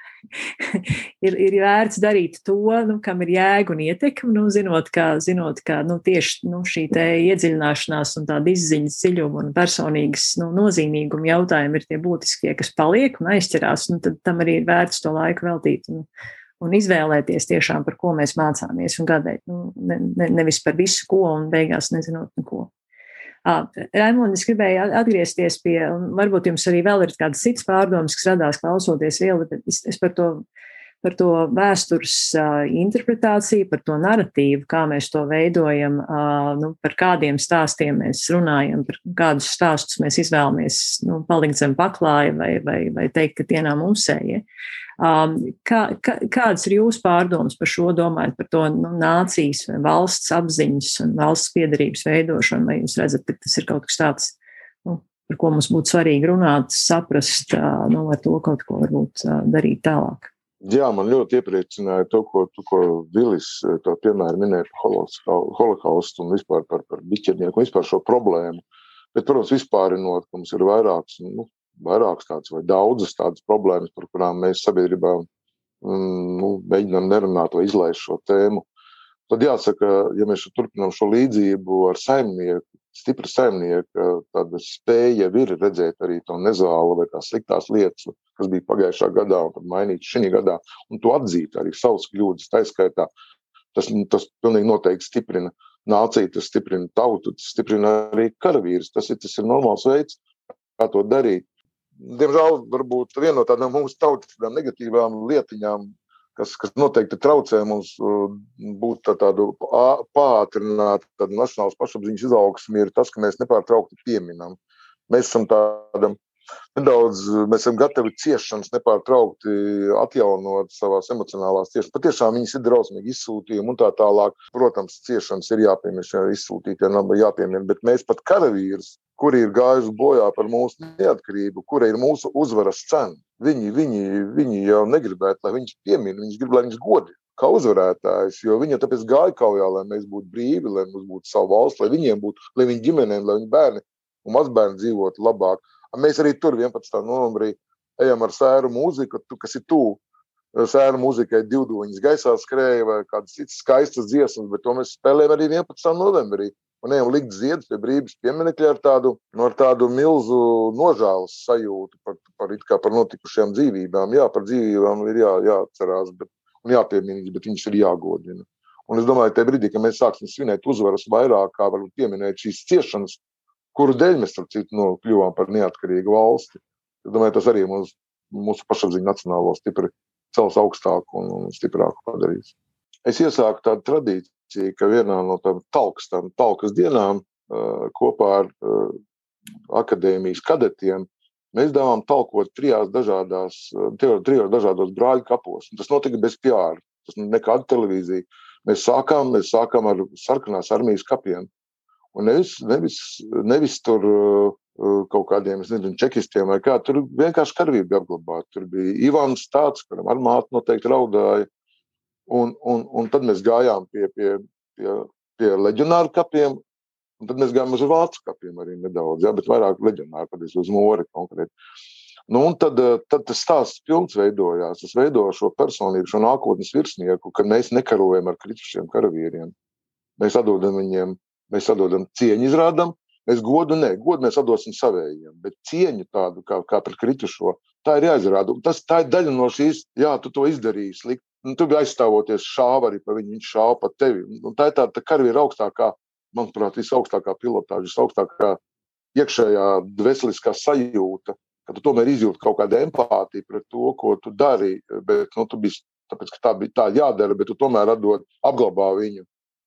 ir, ir vērts darīt to, nu, kam ir jēga un ietekme, nu, zinot, ka, zinot, ka nu, tieši nu, šī te iedziļināšanās un tāda izziņas dziļuma un personīgas nu, nozīmīguma jautājumi ir tie būtiskie, kas paliek un aizķerās, nu, tad tam arī ir vērts to laiku veltīt un, un izvēlēties tiešām, par ko mēs mācāmies un kādēļ, nu, ne, ne, nevis par visu ko un beigās nezinot neko. Raimond, es gribēju atgriezties pie, un varbūt jums arī vēl ir kādas citas pārdomas, kas radās klausoties vielu, bet es, es par to, par to vēstures uh, interpretāciju, par to naratīvu, kā mēs to veidojam, uh, nu, par kādiem stāstiem mēs runājam, par kādus stāstus mēs izvēlamies nu, palikt zem paklāja vai, vai, vai teikt, ka tie nav mūsējie. Um, kā, kā, kādas ir jūsu pārdomas par šo, domājot par to nu, nācijas vai valsts apziņas un valsts piederības veidošanu, vai jūs redzat, ka tas ir kaut kas tāds, nu, par ko mums būtu svarīgi runāt, saprast, uh, nu, ar to kaut ko varbūt uh, darīt tālāk? Jā, man ļoti iepriecināja to, ko, to, ko Vilis to piemēru minēja par holokaustu un vispār par, par biķernieku un vispār šo problēmu. Bet, protams, vispārinot, ka mums ir vairāks, nu, vairākas tādas vai daudzas tādas problēmas, par kurām mēs sabiedrībā mm, nu, mēģinām nerunāt vai izlaist šo tēmu. Tad jāsaka, ja mēs turpinām šo līdzību ar saimnieku, stipra saimnieka, tāda spēja ir redzēt arī to nezālu vai tās sliktās lietas, kas bija pagājušā gadā un tad mainīt šī gadā, un to atzīt arī savas kļūdas taiskaitā. Tas, tas pilnīgi noteikti stiprina nāciju, tas stiprina tautu, tas stiprina arī karavīrus. Tas ir, tas ir normāls veids, kā to darīt. Diemžēl, varbūt viena no tādām mūsu tautas tādām negatīvām lietiņām, kas, kas noteikti traucē mums būt tā, tādu pātrināt tādu nacionālas pašapziņas izaugsmi, ir tas, ka mēs nepārtraukti pieminam. Mēs esam tādam nedaudz, mēs esam gatavi ciešanas nepārtraukti atjaunot savās emocionālās ciešanas. Patiešām viņas ir drausmīgi izsūtījumi un tā tālāk. Protams, ciešanas ir jāpiemina, izsūtītie nav jāpiemina, bet mēs pat karavīrus, kuri ir gājuši bojā par mūsu neatkarību, kura ir mūsu uzvaras cena. Viņi, viņi, viņi jau negribētu, lai viņus piemina, viņi grib, lai viņus godi kā uzvarētājs, jo viņi tāpēc gāja kaujā, lai mēs būtu brīvi, lai mums būtu savu valsts, lai viņiem būtu, lai viņu ģimenēm, lai viņu bērni un mazbērni dzīvotu labāk. Mēs arī tur vienpadsmitā novembrī ejam ar sēru mūziku, kas ir tuvu. Sēru mūzikai divdoņas gaisā skrēja vai kādas citas skaistas dziesmas, bet to mēs spēlējam arī vienpadsmitā novembrī. Un ejam likt ziedus pie brīvības pieminekļa ar tādu, ar tādu milzu nožēlas sajūtu par, par, it kā par notikušajām dzīvībām. Jā, par dzīvībām ir jā, jāatcerās bet, un jāpiemina, bet viņas ir jāgodina. Un es domāju, tajā brīdī, ka mēs sāksim svinēt uzvaras vairāk, kā varbūt pieminēt šīs ciešanas, kuru dēļ mēs, starp citu, no, kļuvām par neatkarīgu valsti. Es domāju, tas arī mūsu, mūsu pašapziņu nacionālo stipri cels augstāku un, un stiprāku padarīs. Es iesāku tādu tradīciju, ka vienā no tām talkstām, talkas dienām uh, kopā ar uh, akadēmijas kadetiem mēs devām talkot trijās dažādās, trijos dažādos brāļu kapos. Un tas notika bez P R, tas nekāda televīzija. Mēs sākām, mēs sākām ar sarkanās armijas kapiem. Un nevis, nevis, nevis tur uh, kaut kādiem, es nezinu, čekistiem vai kā, tur vienkārši karavīri bija apglabāti. Tur bija Ivans tāds, kuram ar māti noteikti raudāja. Un, un, un tad mēs gājām pie, pie, pie, pie leģionāru kapiem, un tad mēs gājām uz vācu kapiem arī nedaudz, jā, bet vairāk leģionāru, kad es uz Mori konkrēti. Nu, un tad, tad tas stāsts pilns veidojās, tas veido šo personību, šo nākotnes virsnieku, kad mēs nekarojam ar kritušiem karavīriem. Mēs atdodam viņiem, mēs atdodam cieņu izrādam, mēs godu ne, godu mēs atdosim savējiem, bet cieņu tādu kā, kā par kritušo, tā ir jāizrāda. Un tas, tā ir daļa no šīs, jā, tu to izdarīji slikti. Un tu bija aizstāvoties šāva arī pa viņu, viņš šāva pa tevi. Un tā ir tā, tā karavīra augstākā, manuprāt, visaugstākā pilotāža, visaugstākā iekšējā dvēseliskā sajūta, ka tu tomēr izjūti kaut kādu empātiju pret to, ko tu dari, bet, nu, tu biji, tāpēc, ka tā bija tā jādara, bet tu tomēr atdod, apglabā viņu.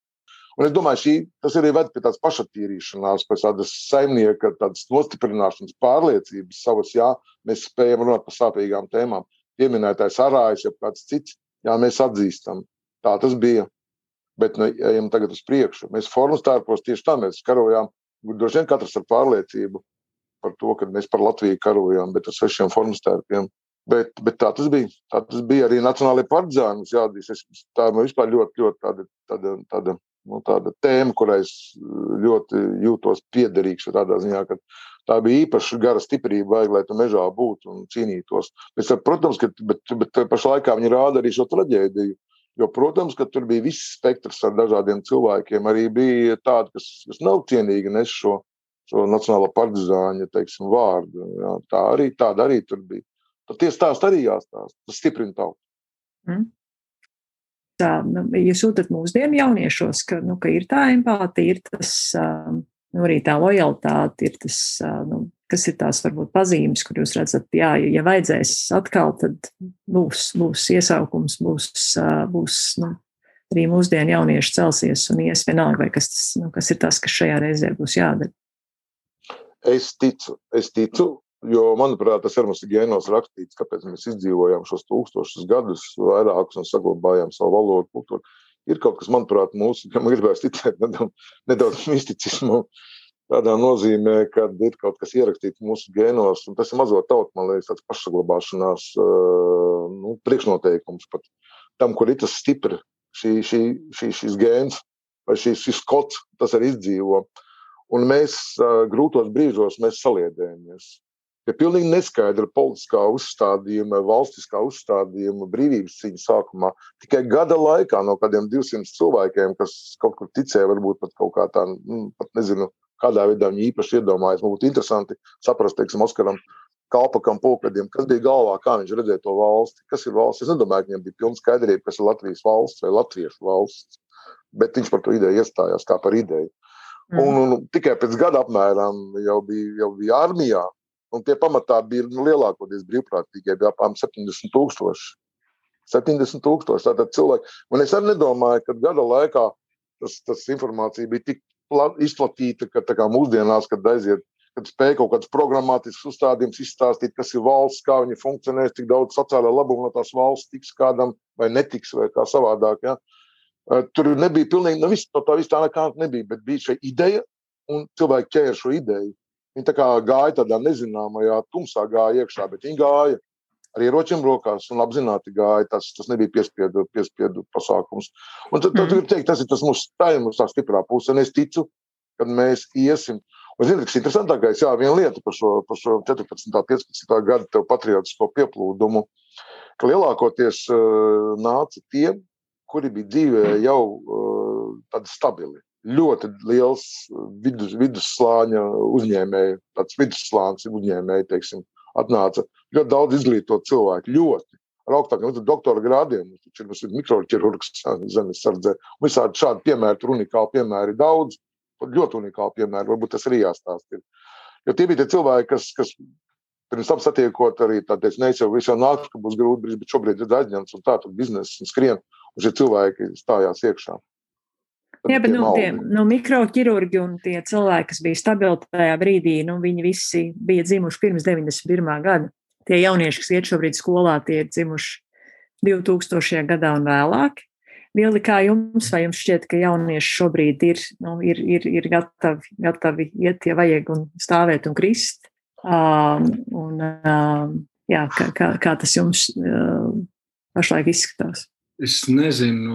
Un es domāju, šī, tas arī ved pie tādas pašattīrīšanās, pēc tādas saimnieka, tādas nostiprināšanas pārliecības savas, jā, mēs spējam runāt par sāpīgām tēmām. Pieminētājs Arājs, ja kāds cits, jā, mēs atzīstam. Tā tas bija. Bet nu, ejam tagad uz priekšu. Mēs formas tērpos tieši tā mēs karojām. Droši vien katrs ar pārliecību par to, ka mēs par Latviju karojām, bet ar svešiem formas tērpiem. Bet, bet tā tas bija. Tā tas bija arī nacionālajie partizāni. Tā ir vispār ļoti, ļoti tāda, tāda, tāda, nu, tāda tēma, kurai es ļoti jūtos piederīgs tādā ziņā, ka tā bija īpaši gara stiprība, vajag, lai tu mežā būtu un cīnītos. Bet, protams, ka bet, bet pašā laikā viņi rāda arī šo traģēdiju. Jo, protams, ka tur bija viss spektrs ar dažādiem cilvēkiem. Arī bija tādi, kas, kas nav cienīgi nes šo, šo nacionālo partizāņu, teiksim, vārdu. Jā, tā arī, tāda arī tur bija. Tad tie stāsti arī jāstāst. Tas stiprina tautu. Mm. Tā, nu, jūs jūtat mūsdienu jauniešos, ka, nu, ka ir tā empātija, ir tas, nu, arī tā lojalitāte, ir tas, nu, kas ir tās varbūt pazīmes, kur jūs redzat, jā, ja vajadzēs atkal, tad būs, būs iesaukums, būs, būs, nu, arī mūsdienu jaunieši celsies un ies vienalga, vai kas, tas, nu, kas ir tas, kas šajā reizē būs jādara. Es ticu, es ticu. Jo, manuprāt, tas ir mums gēnos rakstīts, kāpēc mēs izdzīvojām šos tūkstošus gadus vairākus un saglabājām savu valodu, kultūru. Ir kaut kas, manuprāt, mūsu, ka man gribēs ticēt nedaudz, nedaudz misticismu, tādā nozīmē, ka ir kaut kas ierakstīts mūsu gēnos, un tas ir mazo tautu, man liekas, tāds pašsaglabāšanās nu, priekšnoteikums pat tam, kur ir tas stipri, šī, šī, šī, šis gēns vai šis, šis kods, tas arī izdzīvo. Un mēs grūtos brīžos mēs saliedējamies. Ja pilnīgi neskaidra politiskā uzstādījuma, valstiskā uzstādījuma brīvības cīņa sākumā, tikai gada laikā no kādiem divsimt cilvēkiem, kas kaut kur ticēja, varbūt pat kaut kā tā, nu, pat nezinu, kādā veidā viņi īpaši iedomājas. Man būtu interesanti saprast, teiksim, Oskaram Kalpakam Pulkvedim, kas bija galvā, kā viņš redzēja to valsti, kas ir valsts. Es nedomāju, ka viņam bija pilna skaidrība, kas ir Latvijas valsts vai latviešu valsts, bet viņš par to ideju iestājās kā par ideju. Mm. Un, un tikai pēc gada apmēram jau bija, jau bija armijā. Un tie pamatā bija lielākoties brīvprātīgie, bija apmēram septiņdesmit tūkstoši. septiņdesmit tūkstoši, tātad cilvēki. Un es arī nedomāju, ka gada laikā tas, tas informācija bija tik izplatīta, ka tā kā mūsdienās, kad aiziet, kad spēja kaut kāds programmatisks uzstādījums izstāstīt, kas ir valsts, kā viņi funkcionēs, cik daudz sociālā labuma no tās valsts tiks kādam vai netiks vai kā savādāk. Ja? Tur nebija pilnīgi, nu viss, no tā viss tā nekā nebija, bet bija šī ideja un cilvēki ķēra šo ideju. Viņi tā kā gāja tādā nezināmajā tumsā gāja iekšā, bet viņi gāja ar ieročiem rokās un apzināti gāja. Tas, tas nebija piespiedu, piespiedu pasākums. Un tad, tad mm. gribu teikt, tas ir tas mūsu spēja, mūsu tā stiprā puse. Un es ticu, kad mēs iesim. Un zini, kas interesantākais, jā, viena lieta par šo, par šo četrpadsmitā, piecpadsmitā gada tev patriotisko pieplūdumu, ka lielākoties uh, nāca tie, kuri bija dzīvē jau uh, tādi stabili. Ļoti liels vidus, vidusslāņa uzņēmēji, tāds vidusslāns uzņēmēji, teiksim, atnāca. Ļoti daudz izglītot cilvēku, ļoti. Ar augstākiem doktora grādiem, mums ir mikroķirurgs zemes sardzē. Visādi šādi piemēri, tur unikāli piemēri daudz, ļoti unikāli piemēri, varbūt tas arī jāstāst ir. Jo tie bija tie cilvēki, kas, kas pirms tam satiekot arī tā teica, ne, jau visā nāks, ka būs grūti, bet šobrīd ir aizņemts un tā, tur bizness un skrien, un šie cilvēki stājās iekšā. Jā, bet nu, tie nu, mikroķirurgi un tie cilvēki, kas bija stabili tajā brīdī, nu, viņi visi bija dzimuši pirms deviņdesmit pirmā gada. Tie jaunieši, kas iet šobrīd skolā, tie ir dzimuši divtūkstošajā gadā un vēlāk. Vildi, kā jums, vai jums šķiet, ka jaunieši šobrīd ir, nu, ir, ir, ir gatavi, gatavi iet, ja vajag, un stāvēt un krist? Um, un, um, jā, kā, kā, kā tas jums um, pašlaik izskatās? Es nezinu,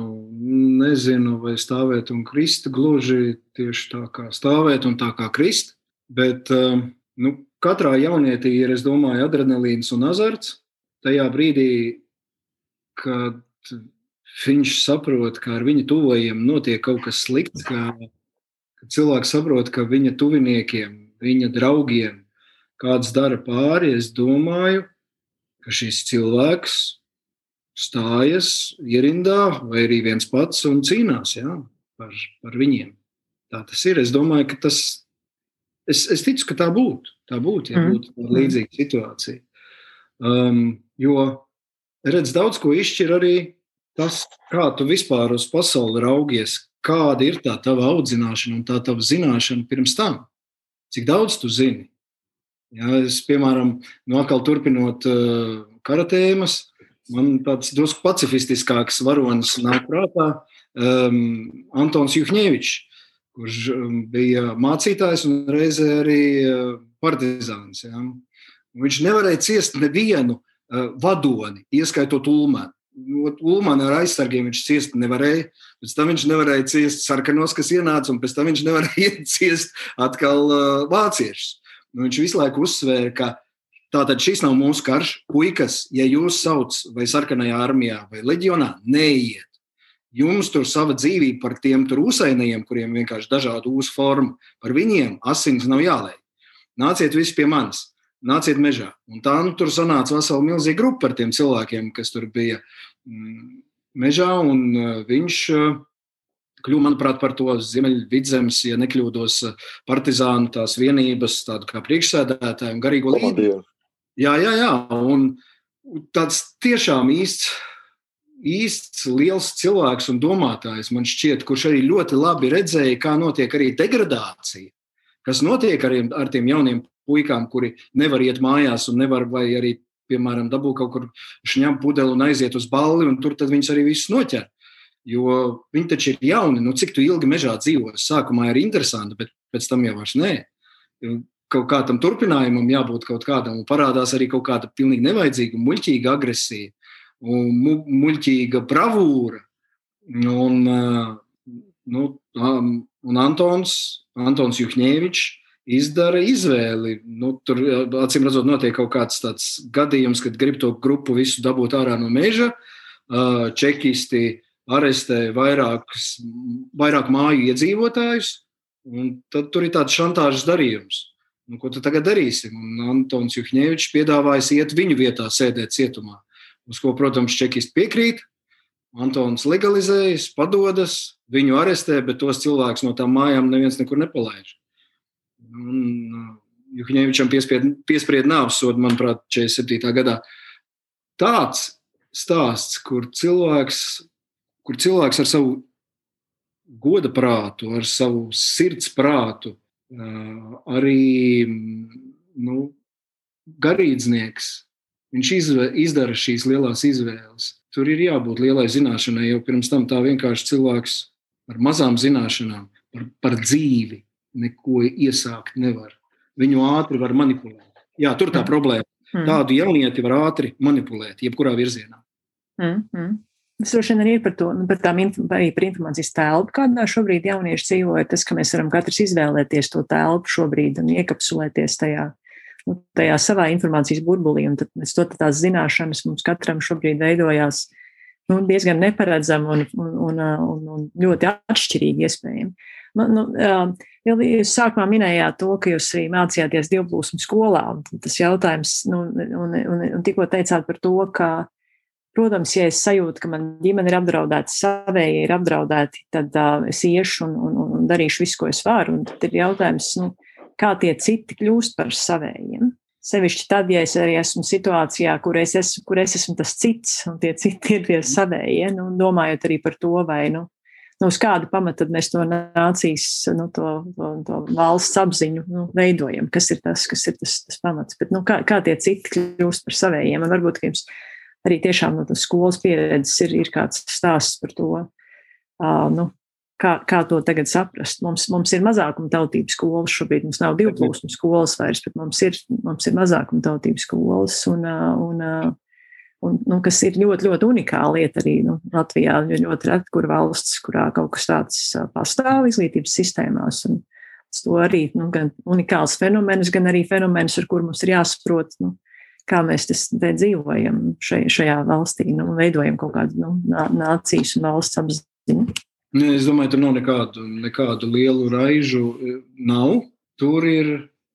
nezinu, vai stāvēt un krist gluži tieši tā kā stāvēt un tā kā krist, bet nu, katrā jaunietī ir, es domāju, adrenalīns un azarts. Tajā brīdī, kad viņš saprot, ka ar viņa tuvajiem notiek kaut kas slikts, ka, ka cilvēks saprot, ka viņa tuviniekiem, viņa draugiem kāds dara pāri, es domāju, ka šis cilvēks stājas ierindā vai arī viens pats un cīnās, jā, par, par viņiem. Tā tas ir. Es domāju, ka tas, es, es ticu, ka tā būtu, tā būtu, ja būtu mm. līdzīga situācija. Um, jo, redz, daudz ko izšķir arī tas, kā tu vispār uz pasauli raugies, kāda ir tā tava audzināšana un tā tava zināšana pirms tam. Cik daudz tu zini? Jā, es, piemēram, nu atkal turpinot uh, karatēmas, man tāds drusku pacifistiskāks varonis nāk prātā. um, Antons Juhņevičs, kurš um, bija mācītājs un reizē arī uh, partizāns. Ja? Viņš nevarēja ciest nevienu uh, vadoni, ieskaitot Ulmanu. Ulmanu ar aizsargiem viņš ciest nevarēja, pēc tam viņš nevarēja ciest sarkanos, kas ienāca, un pēc tam viņš nevarēja ciest atkal uh, vāciešus. Nu, viņš visu laiku uzsvēra, ka tātad šis nav mūsu karš. Puikas, ja jūs sauc vai sarkanajā armijā vai leģionā, neiet. Jums tur sava dzīvība par tiem tur ūsainajiem, kuriem vienkārši dažādu ūsu formu, par viņiem asins nav jālēj. Nāciet visi pie manis. Nāciet mežā. Un tā nu, tur sanāca vesela milzīga grupa par tiem cilvēkiem, kas tur bija mm, mežā, un uh, viņš uh, kļuva, manuprāt, par to Ziemeļvidzemes, ja nekļūdos, partizānu tās vienības, tādu kā priekšsēdētāju un garīgo līderi. Jā, jā, jā, un tāds tiešām īsts, īsts liels cilvēks un domātājs, man šķiet, kurš arī ļoti labi redzēja, kā notiek arī degradācija, kas notiek arī ar tiem jauniem puikām, kuri nevar iet mājās un nevar vai arī, piemēram, dabū kaut kur šņam pudeli un aiziet uz balli, un tur tad viņus arī visus noķer. Jo viņi taču ir jauni, nu cik tu ilgi mežā dzīvos, sākumā ir interesanti, bet pēc tam jau vairs nē. Kaut kādam turpinājumam jābūt kaut kādam, un parādās arī kaut kāda pilnīgi nevajadzīga, muļķīga agresija, un mu, muļķīga bravūra. Un, nu, un Antons, Antons Juhņevičs izdara izvēli. Nu, tur, acīm redzot, notiek kaut kāds tāds gadījums, kad grib to grupu visu dabūt ārā no meža. Čekisti arestē vairākus, vairāk māju iedzīvotājus, un tad tur ir tāds šantāžas darījums. Nu, ko tu tagad darīsim? Un Antons Juhņevičs piedāvājas iet viņu vietā sēdēt cietumā, uz ko, protams, čekisti piekrīt. Antons legalizējas, padodas, viņu arestē, bet tos cilvēkus no tām mājām neviens nekur nepalaiž. Un Juhņevičam piespried, piespried nāvsodu, manuprāt, četrdesmit septītā gadā. Tāds stāsts, kur cilvēks, kur cilvēks ar savu goda prātu, ar savu sirds prātu, arī nu, garīdznieks, viņš izve, izdara šīs lielās izvēles. Tur ir jābūt lielai zināšanai, jo pirms tam tā vienkārši cilvēks ar mazām zināšanām par, par dzīvi neko iesākt nevar. Viņu ātri var manipulēt. Jā, tur tā problēma. Mm. Tādu jaunieti var ātri manipulēt, jebkurā virzienā. Mm, mm. Es droši vien arī par to, nu, par tām arī par informācijas telpu, kādā šobrīd jaunieši dzīvo, tas, ka mēs varam katrs izvēlēties to telpu šobrīd un iekapsulēties tajā, nu, tajā savā informācijas burbulī, un tad mēs to tās zināšanas mums katram šobrīd veidojās nu, diezgan neparedzam un, un, un, un, un ļoti atšķirīgi iespējami. Nu, jūs sākumā minējāt to, ka jūs arī mācījāties divplūsmu skolā, un tas jautājums, nu, un, un, un tikko teicāt par to, ka, protams, ja es sajūtu, ka man ģimene ir apdraudēta, savējie ir apdraudēti, tad uh, es iešu un, un, un darīšu visu, ko es varu, un tad ir jautājums, nu, kā tie citi kļūst par savējiem. Sevišķi tad, ja es arī esmu situācijā, kur es esmu, kur es esmu tas cits, un tie citi ir tie savējie, nu, domājot arī par to, vai, nu, nu, uz kādu pamatu tad mēs to nācijas, nu, to, to, to valsts apziņu nu, veidojam, kas ir tas, kas ir tas, tas pamats. Bet, nu, kā, kā tie citi kļūst par savējiem, un varbūt, ka jums arī tiešām no tas skolas pieredzes ir, ir kāds stāsts par to, uh, nu, kā, kā to tagad saprast. Mums, mums ir mazākuma tautības skolas šobrīd, mums nav divplūsmu skolas vairs, bet mums ir, mums ir mazākuma tautības skolas, un, uh, un uh, Un, nu, kas ir ļoti, ļoti unikāla lieta arī nu, Latvijā, jo ļoti reti, kur valsts, kurā kaut kas tāds pastāv izglītības sistēmās. Un tas to arī nu, gan unikāls fenomens, gan arī fenomens, ar kur mums ir jāsaprot, nu, kā mēs tas te dzīvojam šai, šajā valstī, nu, veidojam kaut kādu nu, nācijas un valsts apziņu. Ne, es domāju, tur nav nekādu, nekādu lielu raižu. Nav. Tur ir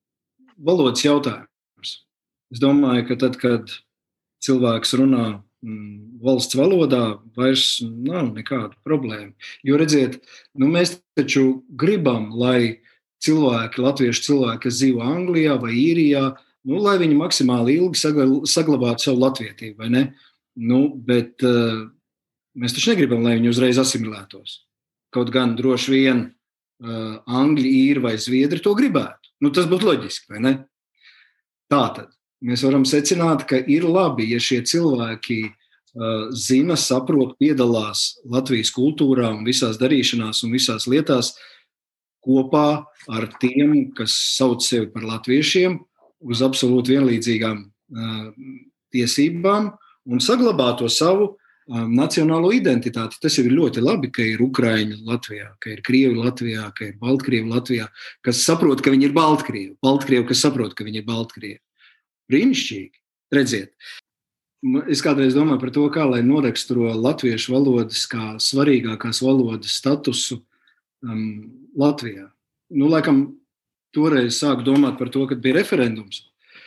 valodas jautājums. Es domāju, ka tad, kad cilvēks runā mm, valsts valodā, vairs nav nekāda problēma. Jo, redziet, nu, mēs taču gribam, lai cilvēki, latviešu cilvēki, kas dzīvo Anglijā vai Īrijā, nu, lai viņi maksimāli ilgi saglabātu savu latvietību, vai ne? Nu, bet uh, mēs taču negribam, lai viņi uzreiz asimilētos. Kaut gan droši vien uh, Angļi, Īri vai Zviedri to gribētu. Nu, tas būtu loģiski, vai ne? Tātad. Mēs varam secināt, ka ir labi, ja šie cilvēki zina, saprot, piedalās Latvijas kultūrā un visās darīšanās un visās lietās kopā ar tiem, kas sauc sevi par latviešiem, uz absolūti vienlīdzīgām tiesībām un saglabā to savu nacionālo identitāti. Tas ir ļoti labi, ka ir Ukraiņi Latvijā, ka ir Krievi Latvijā, ka ir Baltkrievi Latvijā, kas saprot, ka viņi ir Baltkrievi, Baltkrievi, kas saprot, ka viņi ir Baltkrievi. Brīnišķīgi, redziet. Es kādreiz domāju par to, kā lai noraksturo latviešu valodas kā svarīgākās valodas statusu um, Latvijā. Nu, laikam, toreiz sāku domāt par to, kad bija referendums,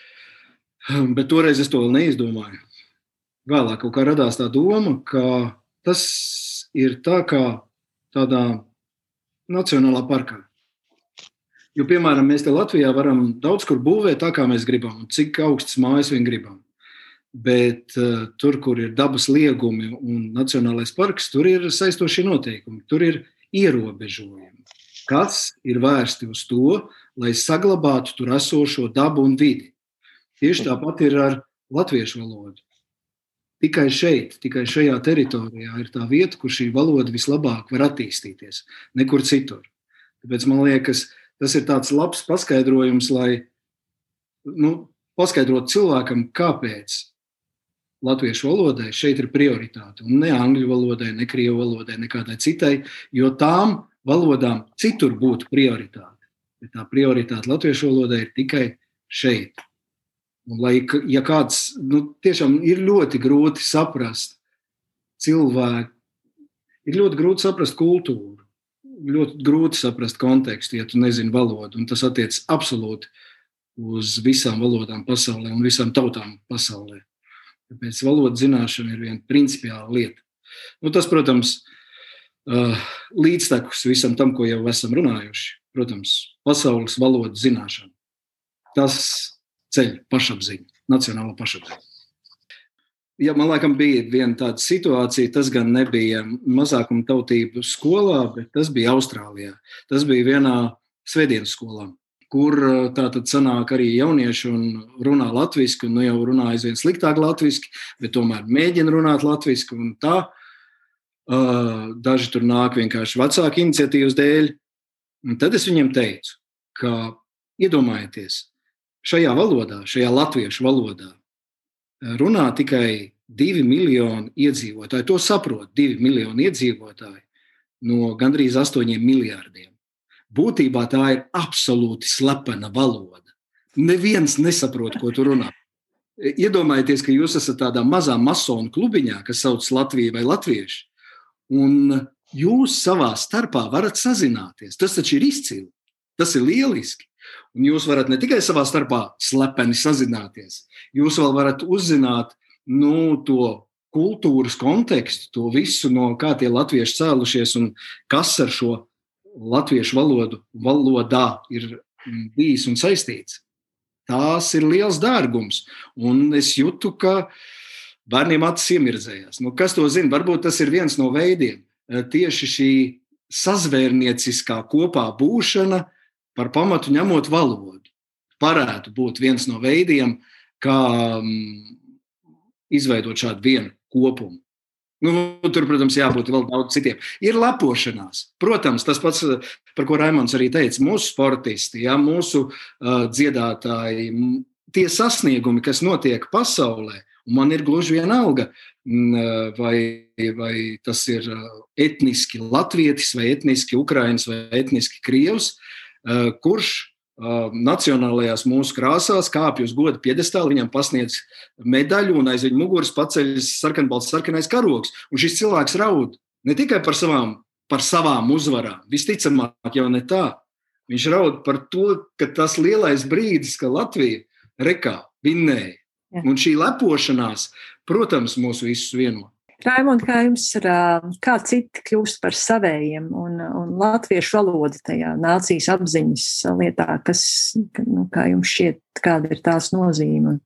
bet toreiz es to vēl neizdomāju. Vēlāk kaut kā radās tā doma, ka tas ir tā kā tādā nacionālā parkā. Jo, piemēram, mēs te Latvijā varam daudz kur būvēt tā, kā mēs gribam, un cik augstas mājas vien gribam. Bet uh, tur, kur ir dabas liegumi un nacionālais parks, tur ir saistošie noteikumi, tur ir ierobežojumi, kas ir vērsti uz to, lai saglabātu tur esošo dabu un vidi. Tieši tāpat ir ar latviešu valodu. Tikai šeit, tikai šajā teritorijā ir tā vieta, kur šī valoda vislabāk var attīstīties, nekur citur. Tāpēc man liekas, tas ir tāds labs paskaidrojums, lai nu, paskaidrot cilvēkam, kāpēc latviešu valodai šeit ir prioritāte. Un ne angļu valodai, ne krievu valodai, nekādai citai, jo tām valodām citur būtu prioritāte. Bet tā prioritāte latviešu valodai ir tikai šeit. Un, lai, ja kāds, nu, tiešām ir ļoti grūti saprast cilvēku, ir ļoti grūti saprast kultūru, ļoti grūti saprast kontekstu, ja tu nezini valodu, un tas attiec absolūti uz visām valodām pasaulē un visām tautām pasaulē. Tāpēc valodas zināšana ir viena principiāla lieta. Nu, tas, protams, līdztekus visam tam, ko jau esam runājuši, protams, pasaules valodas zināšana. Tas ceļ pašapziņu, nacionālo pašapziņu. Ja man laikam bija viena tāda situācija, tas gan nebija mazākuma tautību skolā, bet tas bija Austrālijā. Tas bija vienā svētdienas skolā, kur tātad sanāk arī jaunieši un runā latviski, un nu jau runā aizvien sliktāk latviski, bet tomēr mēģina runāt latviski, un tā. Daži tur nāk vienkārši vecāku iniciatīvas dēļ. Un tad es viņiem teicu, ka iedomājieties, šajā valodā, šajā latviešu valodā runā tikai divi miljoni iedzīvotāji. To saprot divi miljoni iedzīvotāji no gandrīz astoņiem miljārdiem. Būtībā tā ir absolūti slepena valoda. Neviens nesaprot, ko tu runā. Iedomājieties, ka jūs esat tādā mazā masonu klubiņā, kas sauc Latvija vai latvieši, un jūs savā starpā varat sazināties. Tas taču ir izcili. Tas ir lieliski. Un jūs varat ne tikai savā starpā slepeni sazināties, jūs vēl varat uzzināt nu, to kultūras kontekstu, to visu, no kā tie latvieši cēlušies un kas ar šo latviešu valodu valodā ir bijis un saistīts. Tās ir liels dārgums. Un es jūtu, ka bērniem acis iemirdzējās. Nu, kas to zina? Varbūt tas ir viens no veidiem. Tieši šī sazvērnieciskā kopā būšana par pamatu ņemot valodu. Varētu būt viens no veidiem, kā um, izveidot šādu vienu kopumu. Nu, tur, protams, jābūt vēl daudz citiem. Ir lepošanās. Protams, tas pats, par ko Raimonds arī teica, mūsu sportisti, ja, mūsu uh, dziedātāji, tie sasniegumi, kas notiek pasaulē, un man ir gluži vienalga, vai, vai tas ir etniski latvietis, vai etniski ukrainis, vai etniski krievs, kurš nacionālajās mūsu krāsās kāpj uz goda piedestālu, viņam pasniedz medaļu un aiz viņa muguras paceļas sarkanbalts sarkanais karogs. Un šis cilvēks raud ne tikai par savām, par savām uzvarām, visticamāk jau ne tā. Viņš raud par to, ka tas lielais brīdis, ka Latvija rekā vinnēja. Un šī lepošanās, protams, mūs visus vieno. Raimond, kā jums ir, kā citi kļūst par savējiem un, un latviešu valoda tajā nācijas apziņas lietā, kas, nu, kā jums šķiet, kāda ir tās nozīme?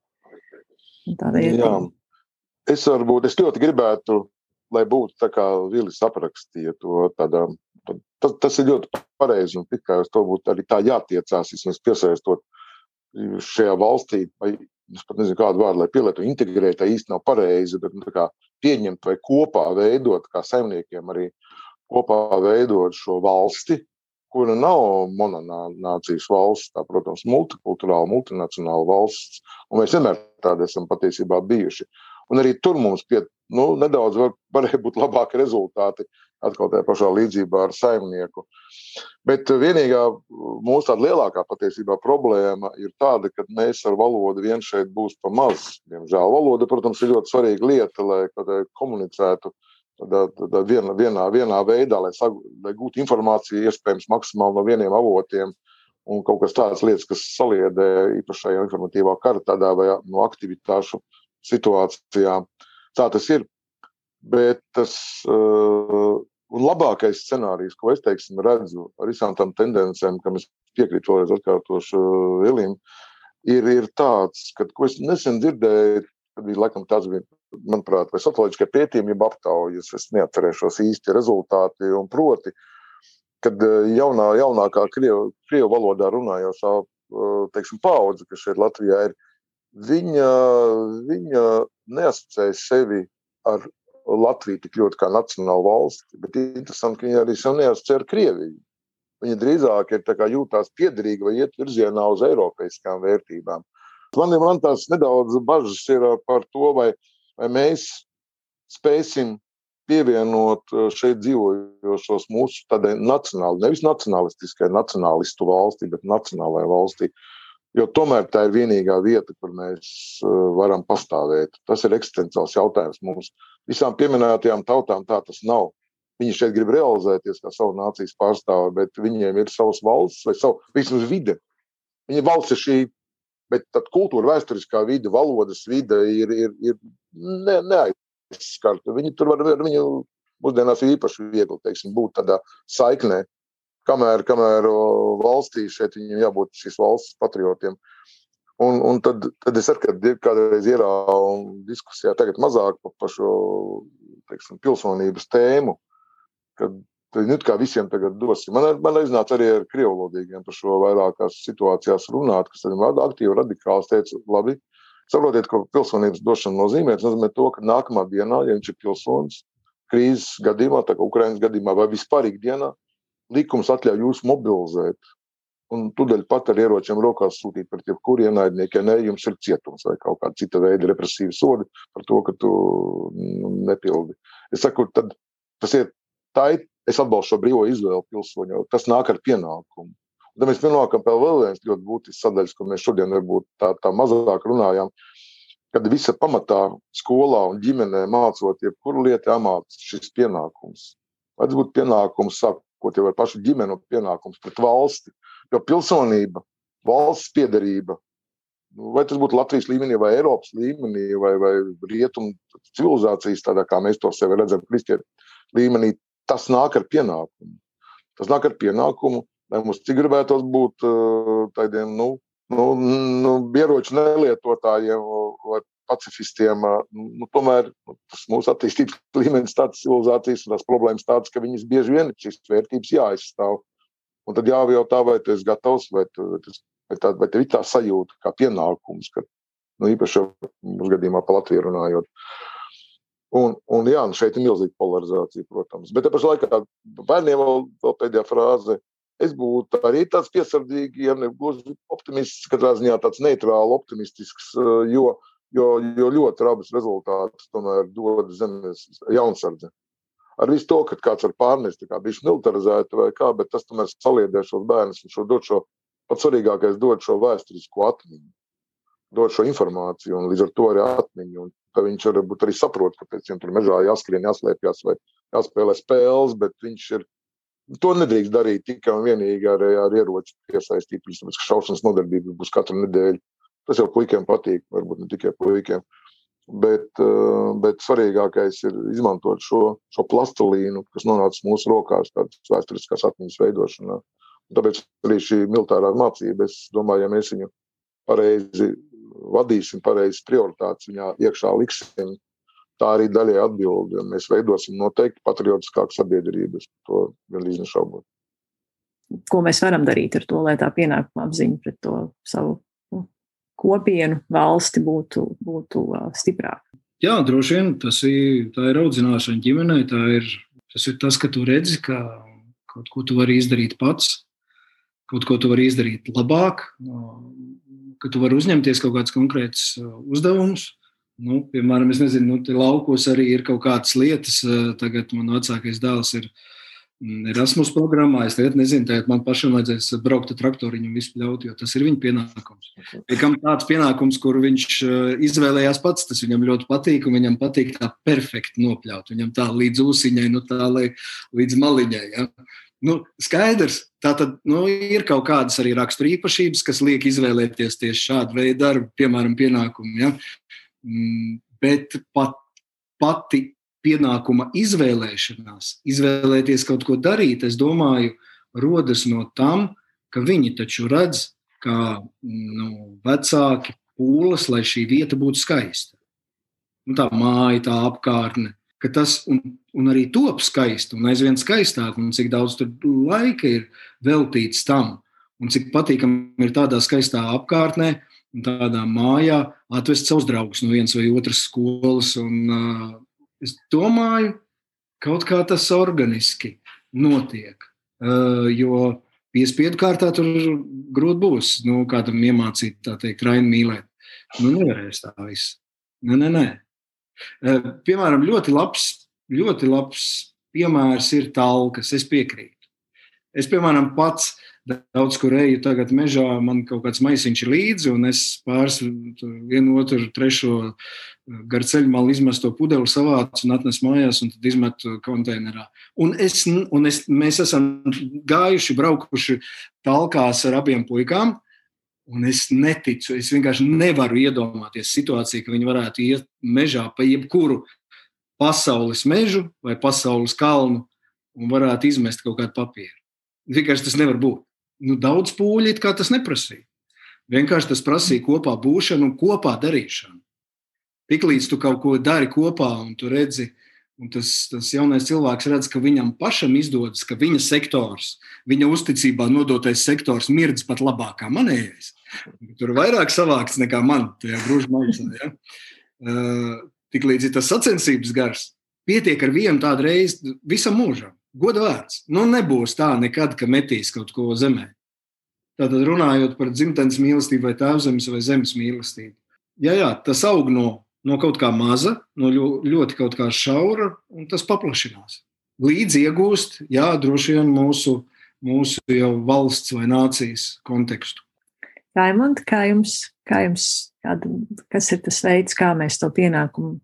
Jā, es varbūt, es ļoti gribētu, lai būtu tā kā Vilis aprakstīja to tādā, tas, tas ir ļoti pareizi un tikai uz to būtu arī tā jātiecās, vismaz piesaistot šajā valstī, vai es pat nezinu kādu vārdu, lai pielietu integrēt, tā īsti nav pareizi, bet nu, tā kā pieņemt vai kopā veidot, kā saimniekiem arī kopā veidot šo valsti, kura nav mononācijas valsts, tā, protams, multikulturāla, multinacionāla valsts, un mēs vienmēr tādi esam patiesībā bijuši. Un arī tur mums pie, nu, nedaudz var, varēja būt labāki rezultāti, atkal tajā pašā līdzībā ar saimnieku. Bet vienīgā mūsu tāda lielākā patiesībā problēma ir tāda, ka mēs ar valodu vien šeit būs pa maz. Diemžēl valoda, protams, ir ļoti svarīga lieta, lai, lai komunicētu tādā, tādā vienā, vienā, vienā veidā, lai, sag, lai gūtu informāciju iespējams maksimāli no vieniem avotiem un kaut kas tāds lietas, kas saliedē īpašajā informatīvā kara tādā vai no aktivitāšu situācijām. Tā tas ir. Bet tas uh, un labākais scenārijs, ko es teiksim redzu ar visām tām tendencēm, kam es piekrītu vēlreiz atkārtošu uh, Ilim, ir, ir tāds, kad, ko es nesen dzirdēju, kad bija laikam tāds bija, manuprāt, vai socioloģiskie pētījumi, jeb aptaujas, es neatcerēšos īsti rezultāti, un proti, kad jaunā, jaunākā krievu, krievu valodā runājošā, uh, teiksim, paudze, kas šeit Latvijā ir, viņa, viņa neasociēja sevi ar Latviju tik ļoti kā nacionālu valsti, bet interesanti, ka viņa arī sev neasociē ar Krieviju. Viņa drīzāk ir tā kā jūtās piederīga vai iet virzienā uz eiropeiskām vērtībām. Man, man tās nedaudz bažas ir par to, vai, vai mēs spēsim pievienot šeit dzīvojošos mūsu tādai nacionāli, nevis nacionalistiskai nacionālistu valstī, bet nacionālai valstī. Jo tomēr tā ir vienīgā vieta, kur mēs varam pastāvēt. Tas ir eksistenciāls jautājums mums. Visām pieminētajām tautām tā tas nav. Viņi šeit grib realizēties kā savu nācijas pārstāvi, bet viņiem ir savas valsts vai savu, vismaz vide. Viņa valsts ir šī, bet tad kultūra, vēsturiskā vide, valodas vide ir, ir, ir ne, neaizskarta. Viņi tur var, viņu mūsdienās ir īpaši viegli, teiksim, būt tādā saiknē. Kamēr, kamēr valstī šeit viņiem jābūt šīs valsts patriotiem. Un, un tad, tad es ar kādreiz ierāvu diskusijā tagad mazāk par šo, teiksim, pilsonības tēmu, kad nu, kā visiem tagad dosim. Man, man iznāca arī ar krievlodīgiem par šo vairākās situācijās runāt, kas arī aktīvi radikāls teica, labi, saprotiet, ko pilsonības došana nozīmē. Tas nozīmē to, ka nākamā dienā, ja viņš ir pilsonis, krīzes gadījumā, tā kā Ukrainas gadījumā vai vispārīgi dienā, likums atļauj jūs mobilizēt un tūdaļ pat ar ieročiem rokās sūtīt pret jebkuru ienaidnieku, ja ne, jums ir cietums vai kaut kāda cita veida represīva sodi par to, ka tu nepildi. Es saku, tad tas ir, tā ir, es atbalstu šo brīvo izvēlu pilsoņu, tas nāk ar pienākumu. Un tad mēs pienākam pēc vēl viens ļoti būtisks sadaļas, ko mēs šodien varbūt tā, tā mazāk runājām, kad visa pamatā skolā un ģimenē mācot jebkuru lietu jāmāc šis pienākums. Vajadz būt pienākums sāk ko tev ar pašu ģimenu pienākums pret valsti. Jo pilsonība, valsts piederība, vai tas būtu Latvijas līmenī, vai Eiropas līmenī, vai, vai rietumu civilizācijas, tādā kā mēs to sevi redzam kristiešu līmenī, tas nāk ar pienākumu. Tas nāk ar pienākumu, lai mums cik gribētos būt tādiem, nu, nu, nu ieroču nelietotājiem vai pacifistiem, nu, tomēr tas mūsu attīstības līmenis tāds civilizācijas un tās problēmas tādas, ka viņas bieži vien šīs vērtības jāizstāv. Un tad jājautā, vai tu esi gatavs, vai, tu, vai, tā, vai tev ir tā sajūta kā pienākums, ka, nu, īpaši mūsu gadījumā pa Latviju runājot. Un, un jā, šeit ir milzīga polarizācija, protams. Bet te pašā laikā bērniem vēl, vēl pēdējā frāze, es būtu arī tāds piesardzīgi, ja ne gluži optimists, katrā ziņā tāds neitrāli optimistisks, jo Jo, jo ļoti rabus rezultātus tomēr dod zemes jaunsardze. Ar visu to, ka kāds var pārnest, kā bišķi militarizēti vai kā, bet tas tomēr saliedē šos bērnus un šo dod šo, pats svarīgākais dod šo vēsturisko atmiņu, dod šo informāciju un līdz ar to arī atmiņu. Un ka viņš varbūt arī saprot, ka pēc viņam tur mežā jāskrien, jāslēpjas vai jāspēlē spēles, bet viņš ir, to nedrīkst darīt tikai un vienīgi ar, ar ieroči piesaistīt, tāpēc, ka šaušanas nodarbība būs katru nedēļu. Tas jau puikiem patīk, varbūt ne tikai puikiem, bet, bet svarīgākais ir izmantot šo, šo plastilīnu, kas nonāca mūsu rokās tādas vēsturiskās atmiņas veidošanā. Un tāpēc arī šī militārā mācība, es domāju, ja mēs viņu pareizi vadīsim, pareizi prioritātes viņā iekšā liksim, tā arī daļai atbildi, un mēs veidosim noteikti patriotiskāku sabiedrību, to gandrīz nešaubot. Ko mēs varam darīt ar to, lai tā pienākuma apziņa pret to savu kopienu valsti būtu, būtu uh, stiprāka? Jā, droši vien tas ir, tā ir audzināšana ģimenei, tā ir, tas ir tas, ka tu redzi, ka kaut ko tu vari izdarīt pats, kaut ko tu vari izdarīt labāk, ka tu vari uzņemties kaut kāds konkrēts uzdevumus. Nu, piemēram, es nezinu, nu, te laukos arī ir kaut kādas lietas. Tagad man vecākais dēls ir Erasmus programmā. Es tagad nezinu, tagad man pašam vajadzēs braukt ar traktoriņu un visu pļaut, jo tas ir viņa pienākums. Ir kam tāds pienākums, kur viņš izvēlējās pats, tas viņam ļoti patīk, un viņam patīk tā perfekti nopļaut. Viņam tā līdz ūsiņai, nu tā līdz maliņai. Ja? Nu, skaidrs, tā tad nu, ir kaut kādas arī rakstura īpašības, kas liek izvēlēties tieši šādu veidu darbu, piemēram, pienākumu. Ja? Bet pat, pati pienākuma izvēlēšanās, izvēlēties kaut ko darīt, es domāju, rodas no tam, ka viņi taču redz, kā nu, vecāki pūlas, lai šī vieta būtu skaista. Nu, tā māja, tā apkārtne, ka tas un, un arī top skaisti un aizvien skaistāk, un cik daudz tur laika ir veltīts tam, un cik patīkami ir tādā skaistā apkārtnē, un tādā mājā atvest savus draugus no vienas vai otras skolas. Un, uh, es domāju, kaut kā tas organiski notiek, uh, jo piespiedu kārtā tur grūti būs, nu, kādam iemācīt, tā teikt, Raini mīlēt. Nu, nevarēs tā viss. Nē, nē, nē. Uh, piemēram, ļoti labs, ļoti labs piemērs ir talkas, es piekrītu. Es, piemēram, pats daudz, kur eju tagad mežā, man kaut kāds maisiņš ir līdzi, un es pāris vienu, otru, trešo gar ceļu malu izmesto pudeli savācu un atnesu mājās, un tad izmetu konteinerā. Un, es, un es, mēs esam gājuši, braukuši talkās ar abiem puikām, un es neticu, es vienkārši nevaru iedomāties situāciju, ka viņi varētu iet mežā pa jebkuru pasaules mežu vai pasaules kalnu un varētu izmest kaut kādu papīru. Vienkārši tas nevar būt. Nu, daudz pūļi it kā tas neprasīja. Vienkārši tas prasīja kopā būšanu un kopā darīšanu. Tiklīdz tu kaut ko dari kopā un tu redzi, un tas, tas jaunais cilvēks redz, ka viņam pašam izdodas, ka viņa sektors, viņa uzticībā nodotais sektors mirdz pat labāk kā manējais. Tur ir vairāk savākts nekā man, tajā grūžu maisā. Ja? Uh, tiklīdz ir tas sacensības gars, pietiek ar vienu tādu reizi visam mūžam. Goda vērts. Nu, nebūs tā nekad, ka metīs kaut ko zemē. Tātad runājot par dzimtenes mīlestību vai tēvzemes vai zemes mīlestību. Jā, jā, tas aug no, no kaut kā maza, no ļoti kaut kā šaura, un tas paplašinās. Līdz iegūst, jā, droši vien mūsu, mūsu jau valsts vai nācijas kontekstu. Raimond, kā jums, kā jums kāda, kas ir tas veids, kā mēs to pienākumu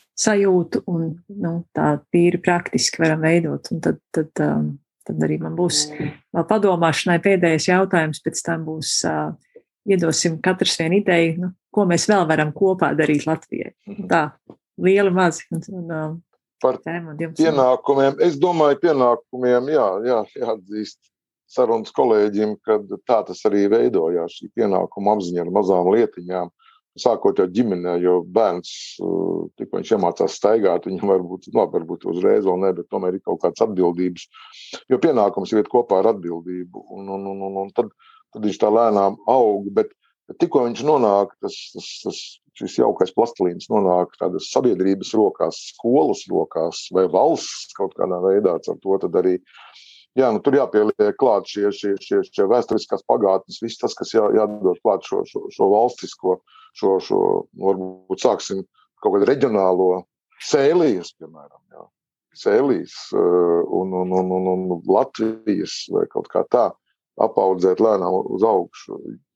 sajūtu un nu, tā tīri praktiski varam veidot. Un tad, tad, um, tad arī man būs vēl padomāšanai pēdējais jautājums, pēc tam būs uh, iedosim katrs vienu ideju, nu, ko mēs vēl varam kopā darīt Latvijai. Tā, lieli mazi. Un, un, um, Par pienākumiem, es domāju, pienākumiem, jā, jā, jāatzīst sarunas kolēģiem, kad tā tas arī veidojās, šī pienākuma apziņa ar mazām lietiņām. Sākot jau ģimenē, jo bērns, tikko viņš iemācās staigāt, viņam varbūt, nu, varbūt uzreiz vēl ne, bet tomēr ir kaut kādas atbildības, jo pienākums ir iet kopā ar atbildību, un, un, un, un, un tad, tad viņš tā lēnām aug, bet, bet tikko viņš nonāk, tas, tas, tas šis jaukais plastilīns nonāk tādas sabiedrības rokās, skolas rokās vai valsts kaut kādā veidā, ar to tad arī jā, nu, tur jāpieliek klāt šie, šie, šie, šie vēsturiskās pagātnes, viss tas, kas jā, jādod klāt šo, šo, šo valstisko, šo, šo, varbūt sāksim kaut kādu reģionālo Sēlijas, piemēram, jā. Sēlijas un, un, un, un, un Latvijas vai kaut kā tā apaudzēt lēnām uz augšu.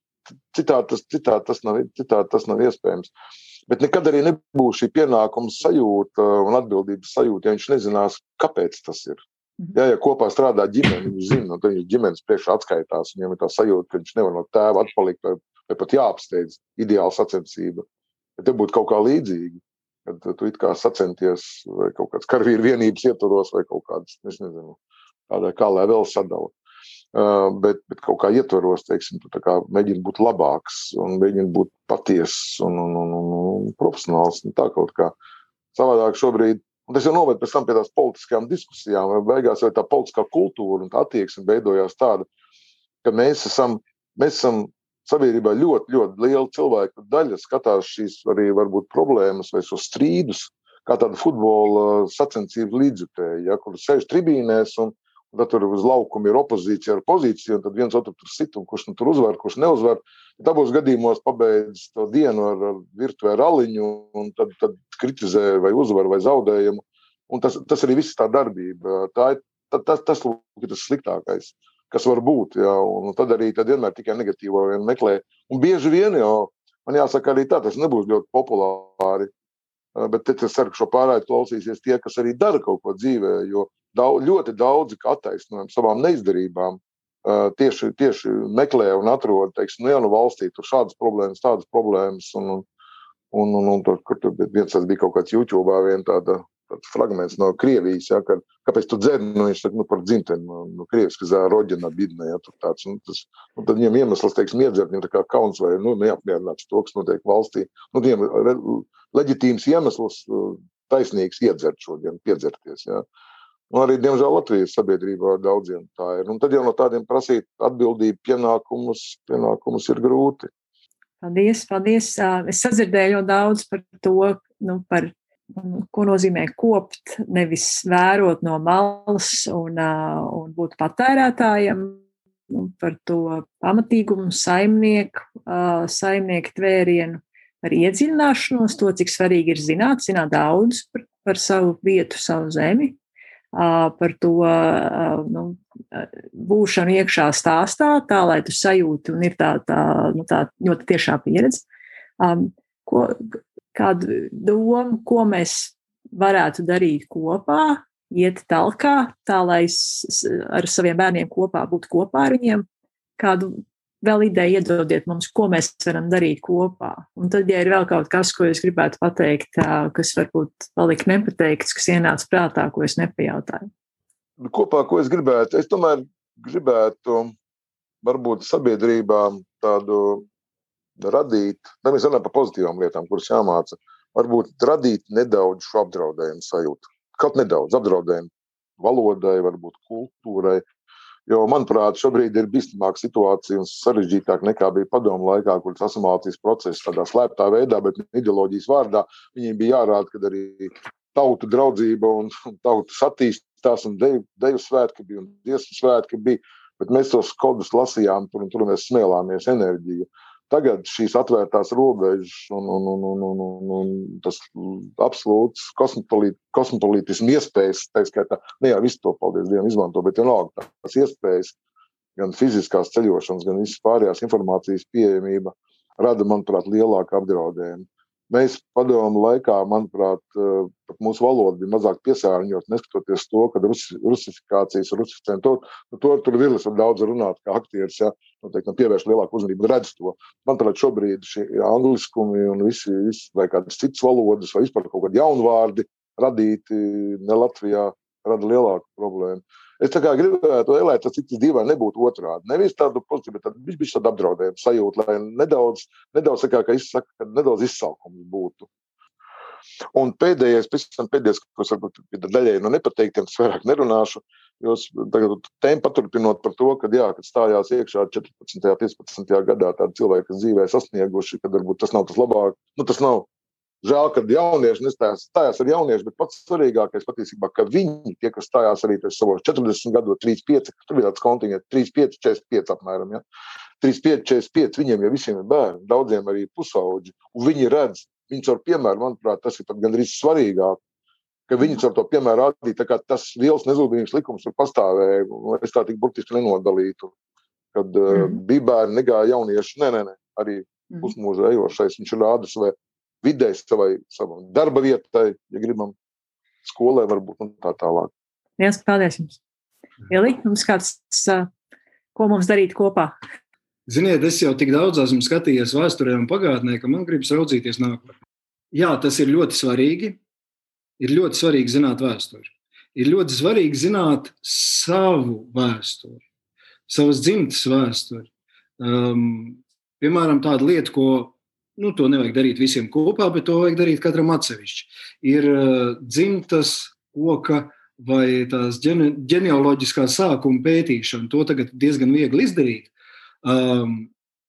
Citādi tas, citā tas, nav, citā tas nav iespējams. Bet nekad arī nebūs šī pienākuma sajūta un atbildības sajūta, ja viņš nezinās, kāpēc tas ir. Jā, ja kopā strādā ģimene, viņš zina, un tad viņš ģimenes priekšā atskaitās, viņam ir tā sajūta, ka viņš nevar no tēva atpalikt vai, vai pat jāapsteidz ideāla sacensība. Ja te būtu kaut kā līdzīgi, kad tu it kā sacenties vai kaut kāds karavīru vienības ietvaros vai kaut kāds, es nezinu, kādai kā lai vēl sadala. Uh, bet, bet kaut kā ietvaros, teiksim, tu tā kā mēģini būt labāks un mēģini būt patiess un, un, un, un, un profesionāls, un tā kaut kā savādāk šobrīd. Un tas jau noved pēc tam pie tās politiskajām diskusijām, vai beigās vai tā politiskā kultūra un tā attieksme veidojās tāda, ka mēs esam, mēs esam sabiedrībā ļoti, ļoti liela cilvēku daļa skatās šīs arī varbūt problēmas vai šo strīdus, kā tāda futbola sacensību līdzjutēji, ja, kur sēž tribīnēs un, un tad tur uz laukuma ir opozīcija ar pozīciju, un tad viens otru tur sit, un kurš nu tur uzvar, kurš neuzvar. Dabos gadījumos pabeidz to dienu ar, ar virtuvē raliņu, un tad, tad kritizē vai uzvar vai zaudējumu. Un tas, tas arī viss tā darbība. Tā ir, tas, tas, tas ir tas sliktākais, kas var būt, jā, un tad arī tad vienmēr tikai negatīvo vien meklē. Un bieži vien, jo man jāsaka arī tā, tas nebūs ļoti populāri, bet es ceru, ka šo pārēju klausīsies tie, kas arī dara kaut ko dzīvē, jo daudz, ļoti daudzi attaisnojumi savām neizdarībām tieši, tieši meklē un atrod, teiksim, nu jā, nu valstī tur šādas problēmas, tādas problēmas, un, un, un, un, un tur, kur tur viens tas bija kaut kāds YouTube'ā vien tāda, tāds fragments no Krievijas, ja, ka, kāpēc tu dzer, nu, viņš saka, nu, par dzimteni, no, no Krieviski zā roģina bidne, ja, tur tāds, nu, tas, un tad viņam iemesls, teiksim, iedzert, viņam tā kā kauns vai, nu, neapmierināts to, kas notiek valstī, nu, viņam re, leģitīms iemesls taisnīgs iedzert šodien, piedzerties, ja. Un arī, diemžēl, Latvijas sabiedrībā daudziem tā ir. Un tad jau no tādiem prasīt atbildību pienākumus, pienākumus ir grūti. Paldies, paldies. Es sadzirdēju ļoti daudz par to, nu, par, ko nozīmē kopt, nevis vērot no malas un, un būt patērētājiem, par to pamatīgumu, saimnieku, saimnieku tvērienu, par iedziļināšanos, to, cik svarīgi ir zināt, zināt daudz par, par savu vietu, savu zemi. Par to nu, būšanu iekšā stāstā, tā, lai tu sajūti un ir tā, tā, nu, tā ļoti tiešā pieredze. Um, ko, kādu domu, ko mēs varētu darīt kopā, iet talkā, tā, lai s, ar saviem bērniem kopā būtu kopā ar viņiem, kādu vēl ideju iedodiet mums, ko mēs varam darīt kopā. Un tad, ja ir vēl kaut kas, ko es gribētu pateikt, kas varbūt palika nepateikts, kas ienāca prātā, ko es nepajautāju. Kopā, ko es gribētu? Es tomēr gribētu varbūt sabiedrībām tādu radīt, tā mēs runājam par pozitīvām lietām, kuras jāmāca, varbūt radīt nedaudz šo apdraudējumu sajūtu. Kaut nedaudz apdraudējumu valodai, varbūt kultūrai. Jo, manuprāt, šobrīd ir bīstamāka situācija un sarežģītāk nekā bija padomu laikā, kur tas asimilācijas process tādā slēptā veidā, bet ideoloģijas vārdā viņiem bija jārāda, ka arī tautu draudzība un tautas attīstās un deju, deju svētki bija un dziesmu svētki bija, bet mēs tos kodus lasījām tur un tur mēs smēlāmies enerģiju. Tagad šīs atvērtās robežas un, un, un, un, un, un, un tas absolūts kosmopolīt, kosmopolītismu iespējas, tā skaitā, ne jau visu to, paldies Dievam, izmanto, bet vienalga tās iespējas, gan fiziskās ceļošanas, gan visas pārējās informācijas pieejamība rada, manuprāt, lielāku apdraudējumu. Mēs padomu laikā, manuprāt, mūsu valoda bija mazāk piesārņot, neskatoties to, ka rusi, rusifikācijas, rusificēm, to, to tur Virlis var daudz runāt, kā aktieris, ja, noteikti pievērš lielāku uzmanību un redz to. Manuprāt, šobrīd šie angliskumi un visi, visi vai kādas citas valodas vai vispār kaut kādi jaunvārdi radīti ne Latvijā rada lielāku problēmu. Es tā kā gribētu, lai tas cits divai nebūtu otrādi. Nevis tādu pozitīvu, bet tādu, bišķi tādu apdraudējumu sajūtu, lai nedaudz, nedaudz, kā, ka izsaka, ka nedaudz izsalkums būtu. Un pēdējais, pēc tam pēdējais, ko es varbūt daļai no nepateiktiem, es vairāk nerunāšu, jo tagad tēmu paturpinot par to, ka jā, kad stājās iekšā četrpadsmitajā, piecpadsmitajā gadā tādi cilvēki, kas dzīvē sasnieguši, kad varbūt tas nav tas labāk, nu tas nav. Žēl, kad jaunieši nestājās, stājās ar jaunieši, bet pats svarīgākais patiesībā, ka viņi, tie, kas stājās arī savos četrdesmit gados, trīsdesmit pieci, tur bija tāds kontingents, trīsdesmit pieci, četrdesmit pieci apmēram, ja. trīsdesmit pieci, četrdesmit pieci, viņiem jau visiem ir bērni, daudziem arī pusauģi, un viņi redz, viņi caur piemēru, manuprāt, tas ir pat gandrīz svarīgāk, ka viņi caur to piemēru rādīja, tā kā tas liels nezudības likums tur pastāvēja, un es tā tik burtiski nenodalītu, kad mm. uh, bija bērni, negāja jaunieši, nē, nē, nē, arī mm. pusmūža ejošais, viņš rāda savai vidēji savai, savam darba vietai, ja gribam, skolai varbūt un tā tālāk. Liels paldies jums. Ili, mums kāds, ko mums darīt kopā? Ziniet, es jau tik daudz esmu skatījies vēsturē un pagātnē, ka man gribas raudzīties nākotnē. Jā, tas ir ļoti svarīgi. Ir ļoti svarīgi zināt vēsturi. Ir ļoti svarīgi zināt savu vēsturi, savas dzimtas vēsturi. Um, piemēram, tāda lieta, ko Nu, to nevajag darīt visiem kopā, bet to vajag darīt katram atsevišķi. Ir uh, dzimtas, koka vai tās ģene, ģenealoģiskā sākuma pētīšana. To tagad diezgan viegli izdarīt. Um,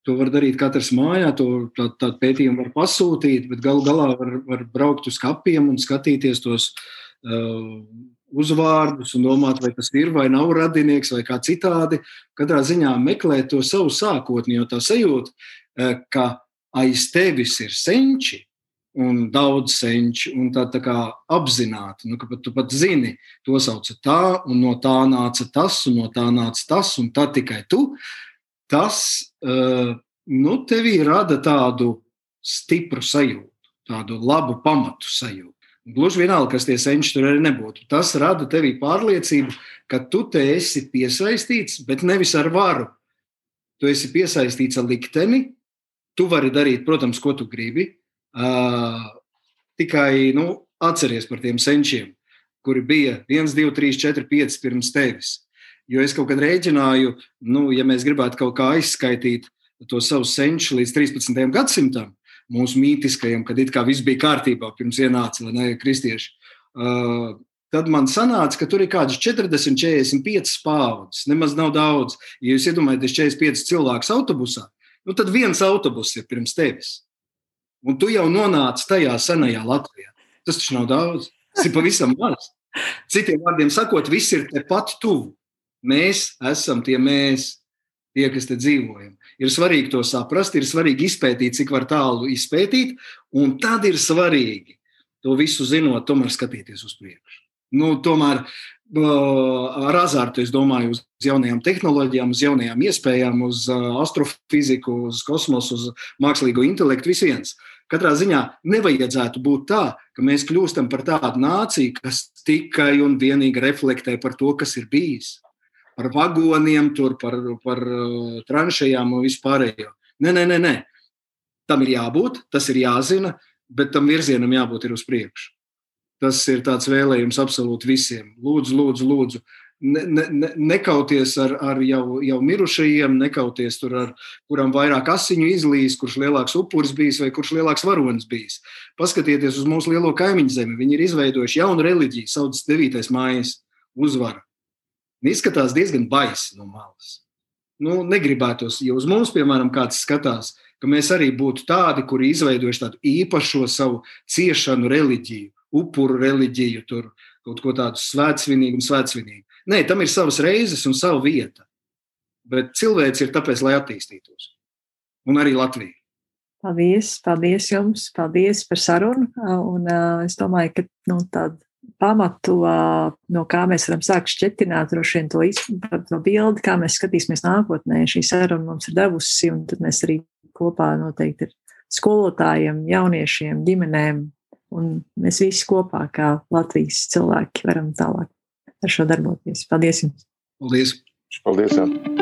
To var darīt katrs mājā, to tā, tādu pētījumu var pasūtīt, bet galu galā var, var braukt uz kapiem un skatīties tos uh, uzvārdus un domāt, vai tas ir vai nav radinieks vai kā citādi. Katrā ziņā meklēt to savu sākotni, jo tā sajūta, uh, ka aiz tevis ir senči un daudz senči, un tā, tā kā apzināti, nu, ka pat, tu pat zini, to sauca tā, un no tā nāca tas, un no tā nāca tas, un tā tikai tu. Tas uh, nu, tevī rada tādu stipru sajūtu, tādu labu pamatu sajūtu. Gluži vienalga, kas tie senči tur arī nebūtu. Tas rada tevī pārliecību, ka tu te esi piesaistīts, bet nevis ar varu. Tu esi piesaistīts ar likteni, tu vari darīt, protams, ko tu gribi, uh, tikai nu, atceries par tiem senčiem, kuri bija viens, divi, trīs, četri, pieci pirms tevis. Jo es kaut kad rēķināju, nu, ja mēs gribētu kaut kā aizskaitīt to savu senču līdz trīspadsmitajam gadsimtam, mūsu mītiskajam, kad it kā viss bija kārtībā pirms ienāca, vai ne, kristieši, uh, tad man sanāca, ka tur ir kāds četrdesmit, četrdesmit pieci paudzes, nemaz nav daudz. Ja jūs iedomājaties četrdesmit pieci cilvēkus autobusā, nu tad viens autobus ir pirms tevis. Un tu jau nonāci tajā senajā Latvijā. Tas taču nav daudz, tas ir pavisam maz. Citiem vārdiem sakot, viss ir tepat tuvu. Mēs esam tie mēs, tie, kas te dzīvojam. Ir svarīgi to saprast, ir svarīgi izpētīt, cik var tālu izpētīt, un tad ir svarīgi to visu zinot, tomēr skatīties uz priekšu. Nu, tomēr ar azartu, es domāju, uz jaunajām tehnoloģijām, uz jaunajām iespējām, uz astrofiziku, uz kosmosu, uz mākslīgo intelektu, viss viens. Katrā ziņā nevajadzētu būt tā, ka mēs kļūstam par tādu nāciju, kas tikai un vienīgi reflektē par to, kas ir bijis. Par vagoniem, tur, par, par uh, tranšajām un vispārējo. Nē, nē, nē, nē. Tam ir jābūt, tas ir jāzina, bet tam virzienam jābūt ir uz priekšu. Tas ir tāds vēlējums absolūti visiem. Lūdzu, lūdzu, lūdzu. Ne, ne, nekauties ar, ar jau, jau mirušajiem, nekauties tur ar kuram vairāk asiņu izlīs, kurš lielāks upuris bijis vai kurš lielāks varonis bijis. Paskatieties uz mūsu lielo kaimiņu zemi. Viņi ir izveidojuši jaunu reliģiju, sauc devītais mājas uzvara. Izskatās diezgan baisi no malas. Nu, negribētos, ja uz mums, piemēram, kāds skatās, ka mēs arī būtu tādi, kuri izveidojuši tādu īpašo savu ciešanu reliģiju, upuru reliģiju, tur kaut ko tādu svētsvinīgu un svētsvinīgu. Nē, tam ir savas reizes un sava vieta. Bet cilvēks ir tāpēc, lai attīstītos. Un arī Latvija. Paldies, paldies jums, paldies par sarunu. Un uh, es domāju, ka nu, tāda pamatu, no kā mēs varam sākt šķetināt droši vien to, to bildi, kā mēs skatīsimies nākotnē. Šī saruna mums ir devusi, un tad mēs arī kopā noteikti ar skolotājiem, jauniešiem, ģimenēm, un mēs visi kopā kā Latvijas cilvēki varam tālāk ar šo darboties. Paldies jums! Paldies! Paldies! Jā.